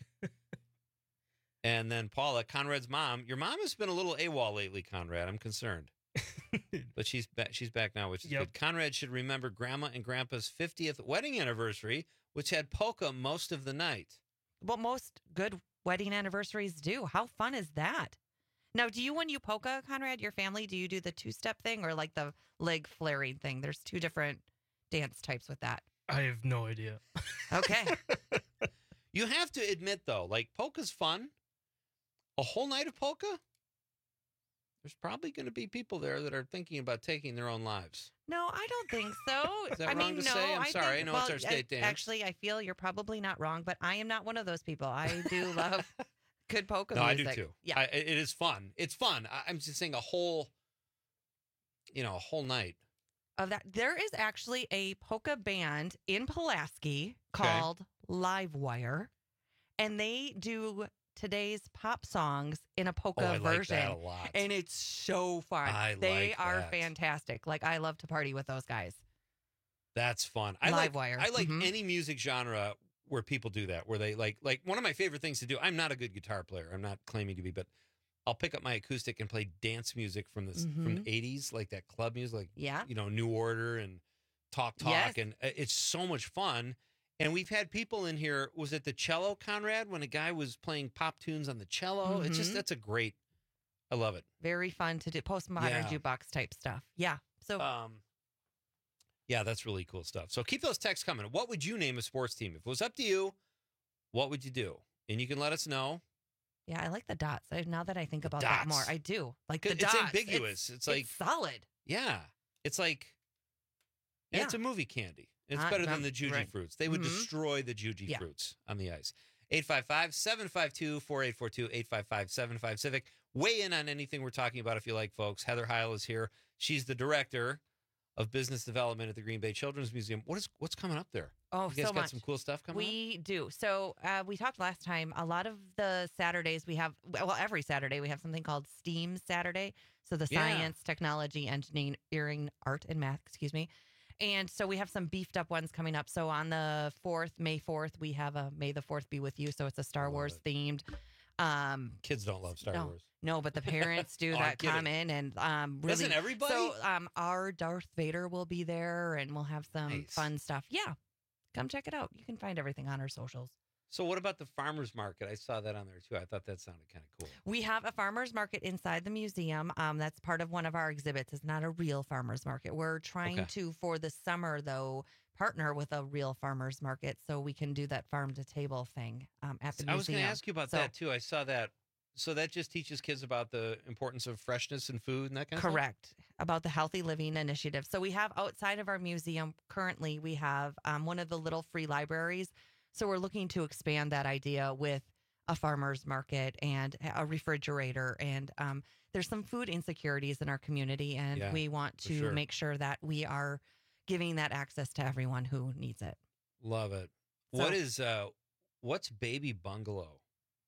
and then Paula, Conrad's mom, your mom has been a little AWOL lately, Conrad. I'm concerned, but she's back. She's back now, which is Yep. good. Conrad should remember Grandma and Grandpa's fiftieth wedding anniversary, which had polka most of the night. Well, most good wedding anniversaries do. How fun is that? Now, do you, when you polka, Conrad, your family, do you do the two-step thing or like the leg flaring thing? There's two different dance types with that. I have no idea. Okay. You have to admit, though, like polka's fun. A whole night of polka? There's probably going to be people there that are thinking about taking their own lives. No, I don't think so. Is that I wrong mean, to no, say? I'm I sorry. think- I know it's well, our state I- dance. Actually, I feel you're probably not wrong, but I am not one of those people. I do love good polka No, music. I do too. Yeah. I, it is fun. It's fun. I, I'm just saying a whole, you know, a whole night. Of that, there is actually a polka band in Pulaski called Livewire, and they do today's pop songs in a polka Oh, I like version, that a lot. and it's so fun. I they like are that. fantastic. Like I love to party with those guys. That's fun. I like, Livewire. I like Mhm. any music genre where people do that, where they like, like one of my favorite things to do. I'm not a good guitar player. I'm not claiming to be, but I'll pick up my acoustic and play dance music from the from Mhm. the eighties, like that club music, like Yeah. you know, New Order and Talk Talk, Yes. and uh, it's so much fun. And we've had people in here. Was it the cello, Conrad, when a guy was playing pop tunes on the cello? It's just Mhm. that's a great. I love it. Very fun to do postmodern Yeah. jukebox type stuff. Yeah. So Um, yeah, that's really cool stuff. So keep those texts coming. What would you name a sports team if it was up to you? What would you do? And you can let us know. yeah, I like the dots. I, now that I think about that more, dots. I do like the It's dots. ambiguous. It's like- solid. Yeah, it's like yeah, Yeah. it's a movie candy. It's Uh, better than um, the Juji right. fruits. They would Mhm. destroy the Juji Yeah. fruits on the ice. eight five five, seven five two, four eight four two, eight five five, seven five Civic. Weigh in on anything we're talking about if you like, folks. Heather Heil is here. She's the director of business development at the Green Bay Children's Museum. What is what's coming up there? Oh, you guys so got much. some cool stuff coming up? We do. So uh, we talked last time. A lot of the Saturdays we have, well, every Saturday we have something called STEAM Saturday. So the Yeah. science, technology, engineering, art, and math. Excuse me. And so we have some beefed up ones coming up. So on the fourth, May fourth, we have a May the fourth be with you. So it's a Star Wars themed. Um, Kids don't love Star no, Wars. No, but the parents do Oh, I'm that kidding. come in and um, really. Doesn't everybody? So um, our Darth Vader will be there, and we'll have some Nice. fun stuff. Yeah, come check it out. You can find everything on our socials. So what about the farmers market? I saw that on there too. I thought that sounded kind of cool. We have a farmers market inside the museum. Um, that's part of one of our exhibits. It's not a real farmers market. We're trying Okay. to, for the summer though, partner with a real farmers market so we can do that farm to table thing um, at the museum. I was going to ask you about So- that too. I saw that. So that just teaches kids about the importance of freshness and food and that kind of stuff? Correct. About the Healthy Living Initiative. So we have outside of our museum currently, we have um, one of the little free libraries. So we're looking to expand that idea with a farmer's market and a refrigerator. And um, there's some food insecurities in our community, and Yeah, we want for to sure. make sure that we are giving that access to everyone who needs it. Love it. So- what is uh what's Baby Bungalow?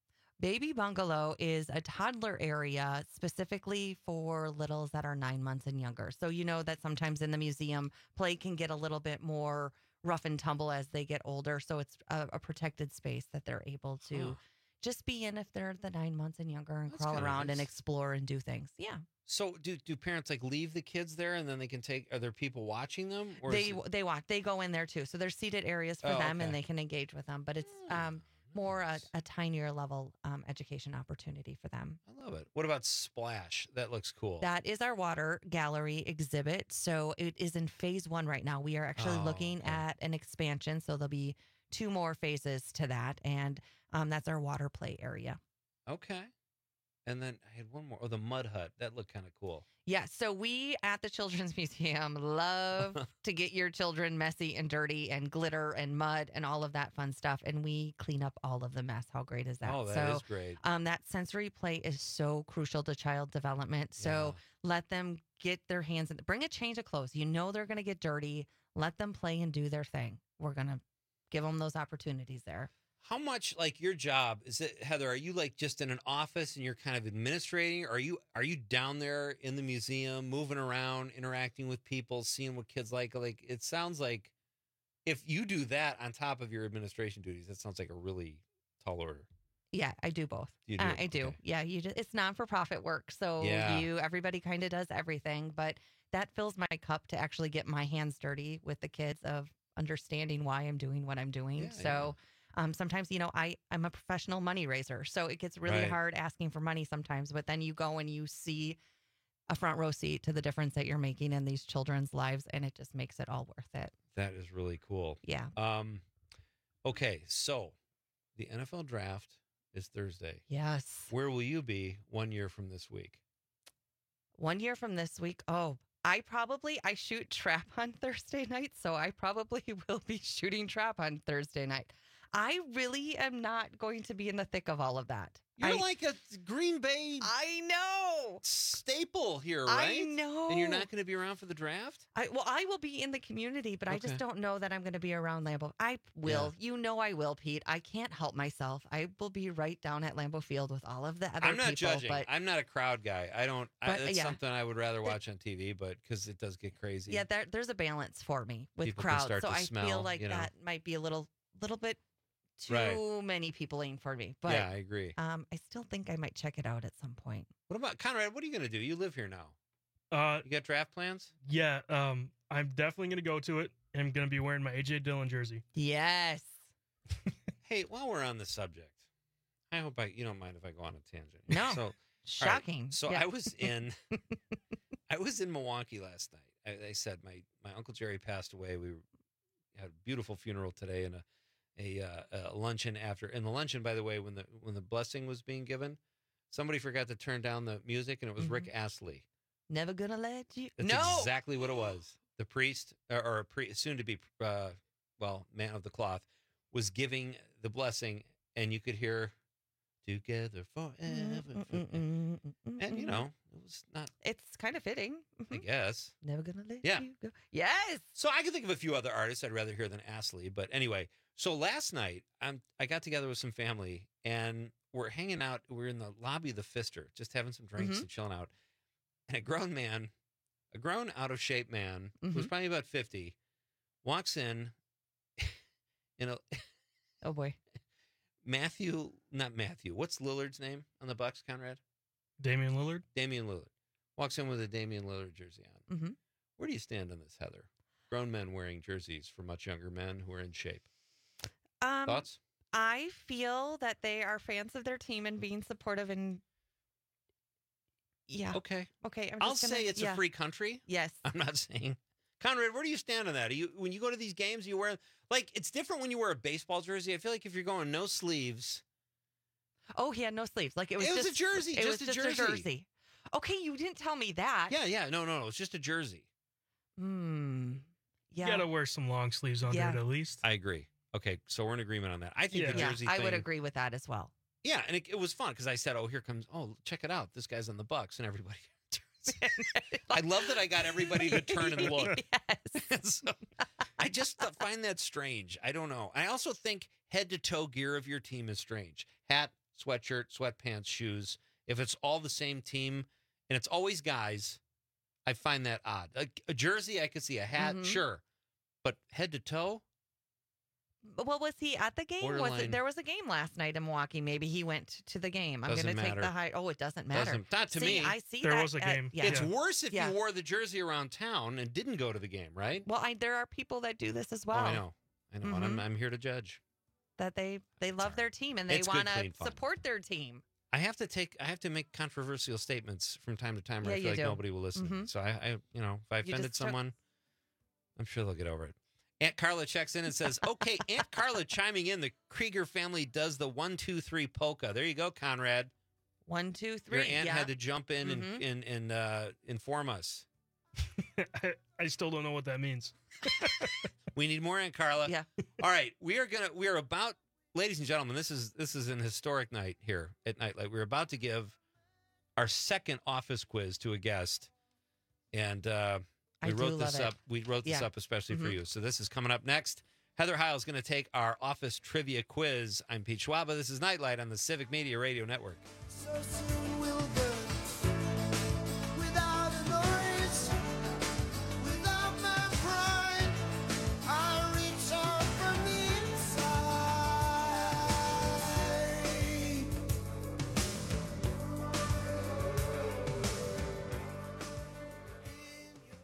Baby Bungalow is a toddler area specifically for littles that are nine months and younger. So you know that sometimes in the museum, play can get a little bit more rough and tumble as they get older. So it's a, a protected space that they're able to Huh. just be in if they're the nine months and younger and That's crawl kinda around and nice. explore and do things. Yeah. So do do parents like leave the kids there and then they can take? Are there people watching them? Or They is it- they walk. They go in there too. So there's seated areas for Oh, them okay. and they can engage with them. But it's um, more a, a tinier level um, education opportunity for them. I love it. What about Splash? That looks cool. That is our water gallery exhibit. So it is in phase one right now. We are actually Oh, looking okay. at an expansion. So there'll be two more phases to that. And um, that's our water play area. Okay. And then I had one more. Oh, the Mud Hut. That looked kind of cool. Yeah. So we at the Children's Museum love to get your children messy and dirty and glitter and mud and all of that fun stuff. And we clean up all of the mess. How great is that? Oh, that so, is great. Um, that sensory play is so crucial to child development. So let them get their hands in. Bring a change of clothes. You know they're going to get dirty. Let them play and do their thing. We're going to give them those opportunities there. How much like your job is it, Heather? Are you like just in an office and you're kind of administrating? Or are you are you down there in the museum, moving around, interacting with people, seeing what kids like? Like it sounds like if you do that on top of your administration duties, that sounds like a really tall order. Yeah, I do both. You do? Uh, I do. Okay. Yeah, you just, it's non-for-profit work, so Yeah. you everybody kind of does everything, but that fills my cup to actually get my hands dirty with the kids of understanding why I'm doing what I'm doing. Yeah, so um, sometimes, you know, I I'm a professional money raiser, so it gets really Right. hard asking for money sometimes. But then you go and you see a front row seat to the difference that you're making in these children's lives, and it just makes it all worth it. That is really cool. Yeah. Um, okay, so the N F L draft is Thursday. Yes. Where will you be one year from this week? One year from this week, oh, I probably, I shoot trap on Thursday night, so I probably will be shooting trap on Thursday night. I really am not going to be in the thick of all of that. You're I, like a Green Bay I know. staple here, I right? know. And you're not going to be around for the draft? I, well, I will be in the community, but I Okay. just don't know that I'm going to be around Lambeau. I will. You know I will, Pete. I can't help myself. I will be right down at Lambeau Field with all of the other I'm not people. judging. But I'm not a crowd guy. I don't. I, But, that's yeah. something I would rather watch on T V, but because it does get crazy. yeah, there, there's a balance for me with People can crowds. start So to I smell, feel like you know. that might be a little, little bit too Right. many people in for me. But yeah, I agree. um, I still think I might check it out at some point. What about Conrad? What are you going to do? You live here now. Uh, You got draft plans? yeah, um, I'm definitely gonna go to it, and I'm gonna be wearing my A J Dillon jersey. Yes. Hey, while we're on the subject, I hope I you don't mind if I go on a tangent. No. So all right, Shocking. So Yeah. I was in I was in Milwaukee last night. I, I said my my Uncle Jerry passed away. We had a beautiful funeral today and a a, uh, a luncheon after. And the luncheon, by the way, when the when the blessing was being given, somebody forgot to turn down the music, and it was Rick Astley. Never gonna let you. That's no. exactly what it was. The priest, or, or a pre, soon to be, uh, well, man of the cloth, was giving the blessing, and you could hear "Together Forever," and you know it was not. It's kind of fitting. I guess. Never gonna let Yeah. you go. Yes. So I can think of a few other artists I'd rather hear than Astley. But anyway, so last night I'm I got together with some family and we're hanging out. We're in the lobby of the Pfister, just having some drinks Mhm. and chilling out. And a grown man, a grown out of shape man, who's Mhm. probably about fifty, walks in in a Oh boy. Matthew, not Matthew. What's Lillard's name on the Bucks, Conrad? Damian Lillard. Damian Lillard. Walks in with a Damian Lillard jersey on. Mhm. Where do you stand on this, Heather? Grown men wearing jerseys for much younger men who are in shape. Um, Thoughts? I feel that they are fans of their team and being supportive and yeah. Okay. Okay. I'm I'll just gonna, say it's yeah. a free country. Yes. I'm not saying. Conrad, where do you stand on that? Are you when you go to these games, you wear like it's different when you wear a baseball jersey. I feel like if you're going no sleeves. Oh, he had no sleeves. Like it was It was just a jersey, It just was a just jersey. a jersey. Okay, you didn't tell me that. Yeah, yeah. No, no, no. It's just a jersey. Hmm. Yeah. You gotta wear some long sleeves under Yeah. it at least. I agree. Okay, so we're in agreement on that. I think Yeah. the Yeah, jersey I thing, would agree with that as well. Yeah, and it, it was fun because I said, "Oh, here comes. Oh, check it out. This guy's on the Bucks," and everybody. I love that I got everybody to turn and look. Yes. So, I just find that strange. I don't know. I also think head to toe gear of your team is strange. Hat, sweatshirt, sweatpants, shoes. If it's all the same team and it's always guys, I find that odd. A, a jersey, I could see. A hat, Mhm. sure, but head to toe. But Well, was he at the game? Was Borderline. it, there was a game last night in Milwaukee. Maybe he went to the game. I'm Doesn't going to take matter. the high. Oh, it doesn't matter. Doesn't- not to See, me. I see There that was a at- game. yeah. It's worse if Yeah. you wore the jersey around town and didn't go to the game, right? Well, I, there are people that do this as well. Oh, I know. I know. And I'm, Mhm. I'm here to judge. That they they love their team and they It's good, want clean to fun. support their team. I have to take. I have to make controversial statements from time to time where Yeah, I feel you like do. nobody will listen. Mhm. So I, I, you know, if I You offended just took- someone, I'm sure they'll get over it. Aunt Carla checks in and says, "Okay, Aunt Carla chiming in. The Krieger family does the one, two, three polka. There you go, Conrad. One, two, three. Your aunt yeah. had to jump in and Mhm. and, and uh, inform us. I, I still don't know what that means. We need more Aunt Carla. Yeah. All right, we are gonna. We are about, ladies and gentlemen. This is this is an historic night here at Nightlight. We're about to give our second office quiz to a guest, and uh, we I do wrote love this it. up. We wrote this Yeah. up especially for Mhm. you. So this is coming up next. Heather Heil is going to take our office trivia quiz. I'm Pete Schwaba. This is Nightlight on the Civic Media Radio Network. So soon we'll burn without a noise, without my pride. I reach out.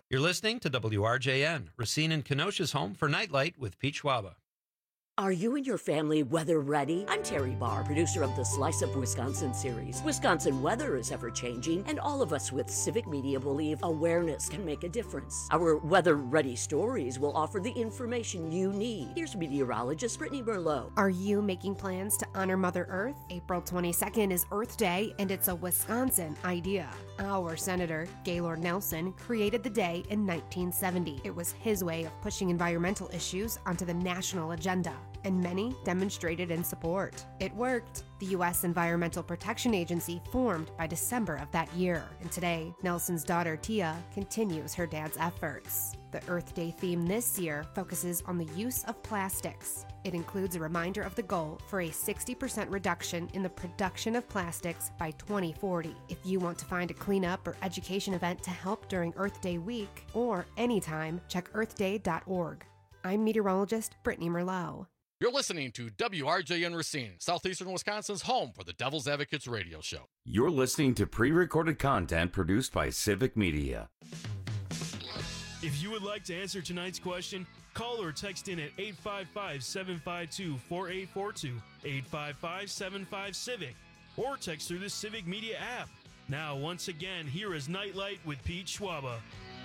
You're listening to W R J N, Racine and Kenosha's home for Nightlight with Pete Schwaba. Are you and your family weather ready? I'm Terry Barr, producer of the Slice of Wisconsin series. Wisconsin weather is ever changing, and all of us with Civic Media believe awareness can make a difference. Our weather ready stories will offer the information you need. Here's meteorologist Brittany Merlot. Are you making plans to honor Mother Earth? April twenty-second is Earth Day, and it's a Wisconsin idea. Our Senator, Gaylord Nelson, created the day in nineteen seventy. It was his way of pushing environmental issues onto the national agenda, and many demonstrated in support. It worked. The U S Environmental Protection Agency formed by December of that year, and today, Nelson's daughter Tia continues her dad's efforts. The Earth Day theme this year focuses on the use of plastics. It includes a reminder of the goal for a sixty percent reduction in the production of plastics by twenty forty. If you want to find a cleanup or education event to help during Earth Day week or anytime, check earth day dot org. I'm meteorologist Brittany Merlot. You're listening to W R J N Racine, Southeastern Wisconsin's home for the Devil's Advocates radio show. You're listening to pre-recorded content produced by Civic Media. If you would like to answer tonight's question, call or text in at eight five five, seven five two, four eight four two, eight five five, seven five, Civic, or text through the Civic Media app. Now, once again, here is Nightlight with Pete Schwaba.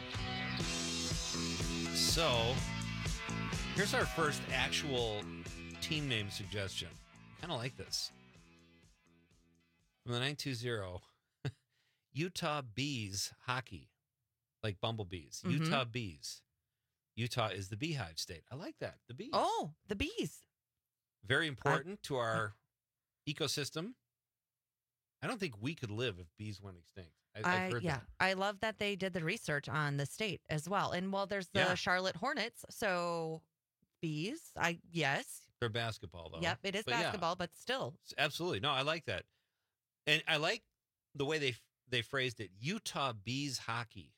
So, here's our first actual team name suggestion. Kind of like this. From the nine two zero, Utah Bees Hockey. Like bumblebees. Mm-hmm. Utah Bees. Utah is the beehive state. I like that. The bees. Oh, the bees. Very important I, to our ecosystem. I don't think we could live if bees went extinct. I, I, I've heard yeah, that. I love that they did the research on the state as well. And well, there's the Yeah. Charlotte Hornets, so bees. I yes. They're basketball, though. Yep, it is But yeah, basketball, but still. absolutely. No, I like that. And I like the way they they phrased it. Utah Bees Hockey.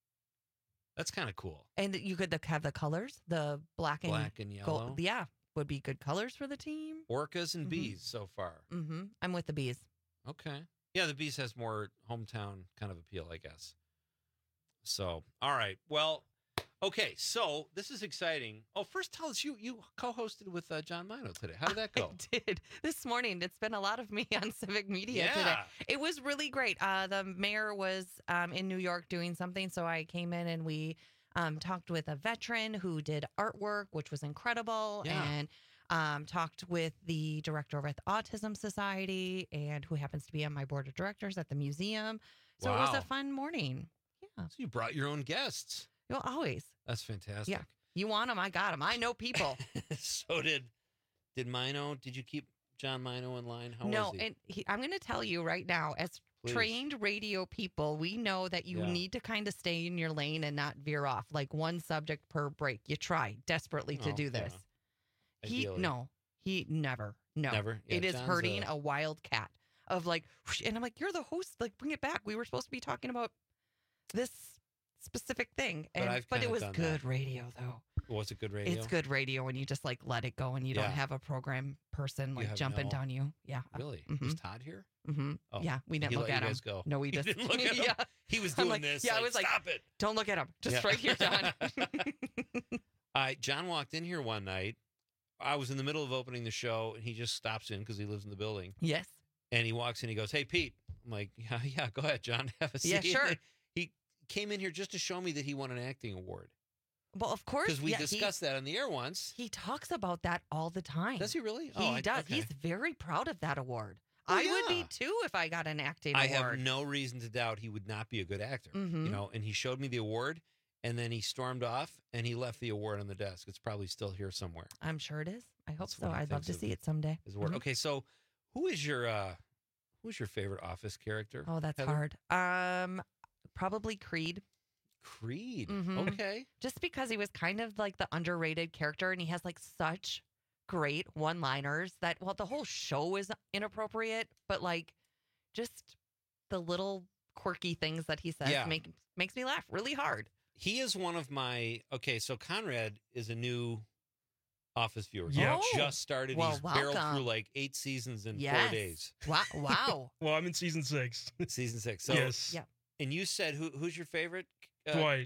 That's kind of cool. And you could have the colors, the black and Black and yellow. gold. Yeah, would be good colors for the team. Orcas and Mhm. bees so far. Mm-hmm. I'm with the bees. Okay. Yeah, the bees has more hometown kind of appeal, I guess. So, all right. Well, okay. So this is exciting. Oh, first tell us, you you co-hosted with uh, John Mino today. How did that go? I did this morning. It's been a lot of me on Civic Media Yeah. today. It was really great. Uh, the mayor was um, in New York doing something, so I came in and we um, talked with a veteran who did artwork, which was incredible, Yeah. and um, talked with the director of the Autism Society, and who happens to be on my board of directors at the museum. So it was Wow. a fun morning. Yeah, So you brought your own guests. well, always. That's fantastic. Yeah, you want them, I got them. I know people. So did did Mino? Did you keep John Mino in line? How no, was he? and he, I'm going to tell you right now, as Please. trained radio people, we know that you Yeah. need to kind of stay in your lane and not veer off. Like one subject per break. You try desperately to Oh, do yeah. this. He Ideally. no, he never. No, Never? Yeah, it is John's hurting a- a wild cat of like, whoosh, and I'm like, you're the host. Like, bring it back. We were supposed to be talking about this specific thing, But and I've but it kinda was done good that. radio though. Was it good radio? It's good radio when you just like let it go and you Yeah. don't have a program person You like have jumping no- down you. Yeah. Really? Mhm. Was Todd here? Mm-hmm. Oh, Yeah, we didn't he look let at you him. guys go. No, we You just didn't look at him? yeah. He was I'm doing like, this, Yeah, I like, was like, "Stop it." Don't look at him. Just Yeah. right here, John. All right, John walked in here one night. I was in the middle of opening the show, and he just stops in because he lives in the building. Yes. And he walks in. He goes, "Hey, Pete." I'm like, "Yeah, yeah. Go ahead, John. Have a seat." Yeah, sure. He came in here just to show me that he won an acting award Well, of course. because we yeah, he- discussed that on the air once. He talks about that all the time. Does he really? He Oh, I- does. okay. He's very proud of that award. Oh, I would be yeah. too if I got an acting I award. have no reason to doubt he would not be a good actor. Mhm. You know, and he showed me the award, and then he stormed off, and he left the award on the desk. It's probably still here somewhere. I'm sure it is. I hope That's so. what he I'd love thinks to of see it someday. His award. Mhm. Okay, so who is your uh who's your favorite Office character? Oh, that's Heather? hard. Um, probably Creed. Creed. Mhm. Okay. Just because he was kind of like the underrated character, and he has like such great one-liners that well, the whole show is inappropriate, but like just the little quirky things that he says Yeah. make makes me laugh really hard. He is one of my okay. So Conrad is a new Office viewer. Yeah. He Oh, just started. well, He's barreled welcome. through like eight seasons in Yes. four days. Wow! Wow! Well, I'm in season six. Season six. So, yes. Yeah. and you said who? Who's your favorite? Uh, Dwight.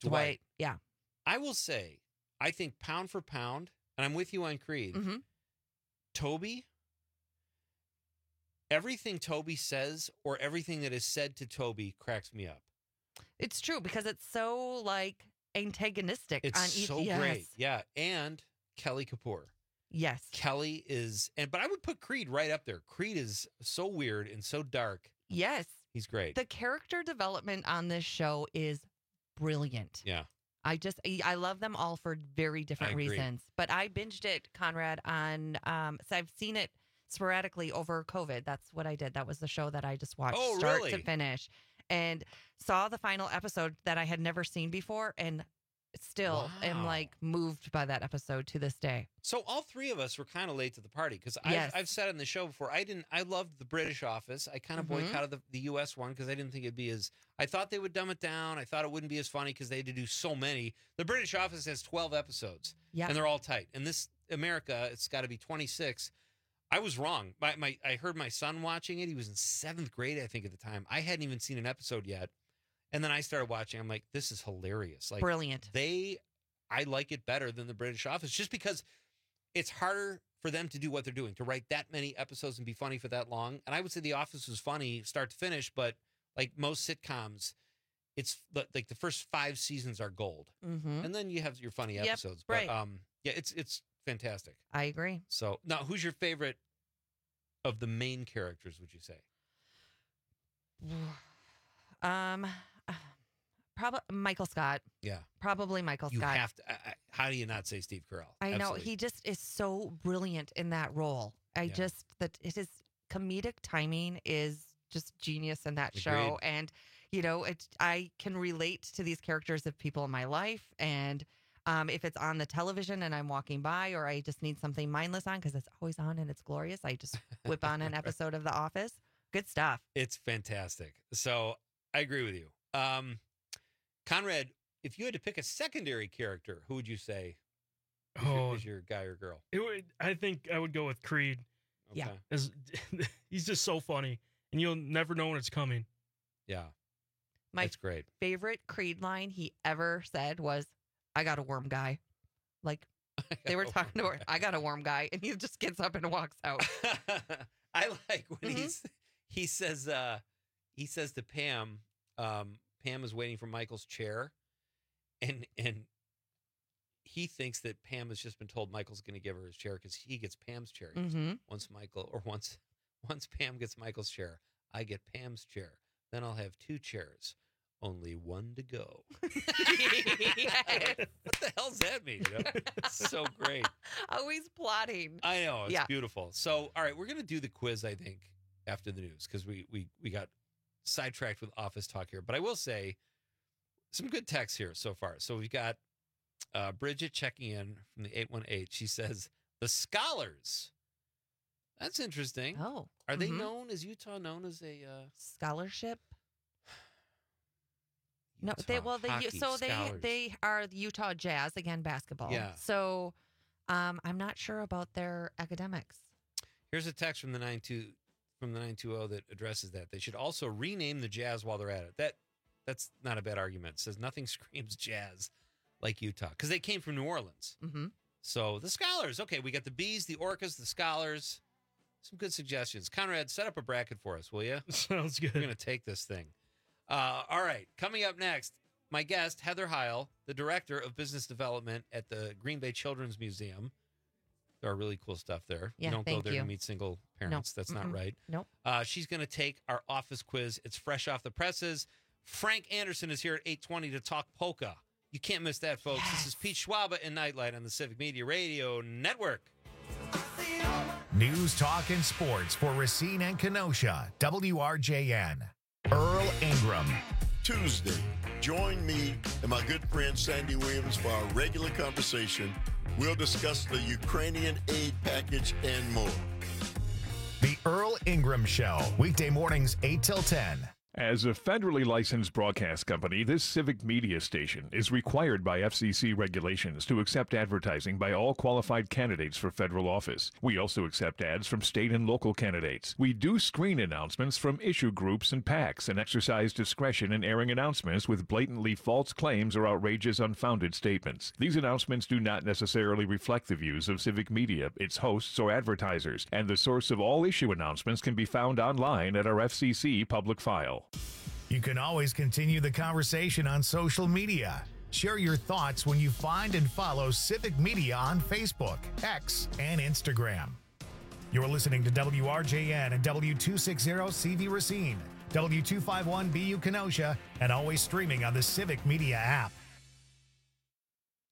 Dwight. Yeah. I will say, I think pound for pound, and I'm with you on Creed. Mm-hmm. Toby, everything Toby says or everything that is said to Toby cracks me up. It's true because it's so like antagonistic. It's on each, so yes. great. Yeah. And Kelly Kapoor. Yes. Kelly is, and but I would put Creed right up there. Creed is so weird and so dark. Yes. He's great. The character development on this show is brilliant. Yeah. I just, I love them all for very different I agree. reasons. But I binged it, Conrad, on, um, so I've seen it sporadically over COVID. That's what I did. That was the show that I just watched Oh, start really? to finish. And saw the final episode that I had never seen before. And still am Wow. like moved by that episode to this day. So all three of us were kind of late to the party because I've, Yes. I've said in the show before, I didn't, I loved the British Office. I kind of Mhm. boycotted the, the U S one because I didn't think it'd be as, I thought they would dumb it down. I thought it wouldn't be as funny because they had to do so many. The British Office has twelve episodes Yeah. and they're all tight. And this America, it's got to be twenty-six. I was wrong. My, my, I heard my son watching it. He was in seventh grade, I think, at the time. I hadn't even seen an episode yet. And then I started watching. I'm like, this is hilarious. Like Brilliant. They, I like it better than the British Office just because it's harder for them to do what they're doing, to write that many episodes and be funny for that long. And I would say The Office was funny start to finish, but like most sitcoms, it's the- like the first five seasons are gold. Mm-hmm. And then you have your funny Yep, episodes. right. But um, yeah, it's it's fantastic. I agree. So now who's your favorite of the main characters, would you say? Um, probably Michael Scott. Yeah. Probably Michael You Scott. have to. I, I- how do you not say Steve Carell? I know Absolutely. he just is so brilliant in that role. I Yeah. just that it is comedic timing is just genius in that show, Agreed. and you know, it. I can relate to these characters of people in my life, and um, if it's on the television and I'm walking by, or I just need something mindless on because it's always on and it's glorious, I just whip on an episode of The Office. Good stuff. It's fantastic. So I agree with you. Um, Conrad, if you had to pick a secondary character, who would you say is, Oh. your, is your guy or girl? It would, I think I would go with Creed. Yeah. Okay. As, he's just so funny, and you'll never know when it's coming. Yeah. My That's great. favorite Creed line he ever said was, "I got a worm guy." Like they were talking to her, "I got a worm guy," and he just gets up and walks out. I like when Mhm. he's he says uh he says to Pam, um, Pam is waiting for Michael's chair, and and he thinks that Pam has just been told Michael's going to give her his chair because he gets Pam's chair. He goes, Mhm. Once Michael or once once Pam gets Michael's chair, I get Pam's chair. Then I'll have two chairs, only one to go. Yes. What the hell's that mean? You know? It's so great. Always plotting. I know, it's Yeah. beautiful. So, all right, we're going to do the quiz, I think, after the news because we, we we got sidetracked with office talk here. But I will say some good texts here so far. So we've got uh, Bridget checking in from the eight one eight. She says, the Scholars. That's interesting. Oh. Are they Mhm. known, is Utah known as a... Uh, Scholarship? No, Utah they well they Hockey so they Scholars? they are the Utah Jazz, again basketball. Yeah. So um I'm not sure about their academics. Here's a text from the nine two from the nine two zero that addresses that. They should also rename the Jazz while they're at it. That that's not a bad argument. It says nothing screams jazz like Utah because they came from New Orleans. Mm-hmm. So the Scholars. Okay, we got the Bees, the Orcas, the Scholars. Some good suggestions. Conrad, set up a bracket for us, will you? Sounds good. We're gonna take this thing. Uh, all right, coming up next, my guest Heather Heil, the director of business development at the Green Bay Children's Museum. There are really cool stuff there. Yeah, you don't go thank there you. to meet single parents. That's not Mm-mm. right. Nope. Uh, she's going to take our office quiz. It's fresh off the presses. Frank Anderson is here at eight twenty to talk polka. You can't miss that, folks. This is Pete Schwaba and Nightlight on the Civic Media Radio Network. News, talk, and sports for Racine and Kenosha. W R J N. Earl Ingram. Tuesday, join me and my good friend Sandy Williams for our regular conversation. We'll discuss the Ukrainian aid package and more. The Earl Ingram Show. Weekday mornings eight till ten. As a federally licensed broadcast company, this civic media station is required by F C C regulations to accept advertising by all qualified candidates for federal office. We also accept ads from state and local candidates. We do screen announcements from issue groups and PACs and exercise discretion in airing announcements with blatantly false claims or outrageous, unfounded statements. These announcements do not necessarily reflect the views of civic media, its hosts, or advertisers, and the source of all issue announcements can be found online at our F C C public file. You can always continue the conversation on social media. Share your thoughts when you find and follow Civic Media on Facebook, X, and Instagram. You're listening to W R J N and W two sixty C V Racine, W two fifty-one B U Kenosha, and always streaming on the Civic Media app.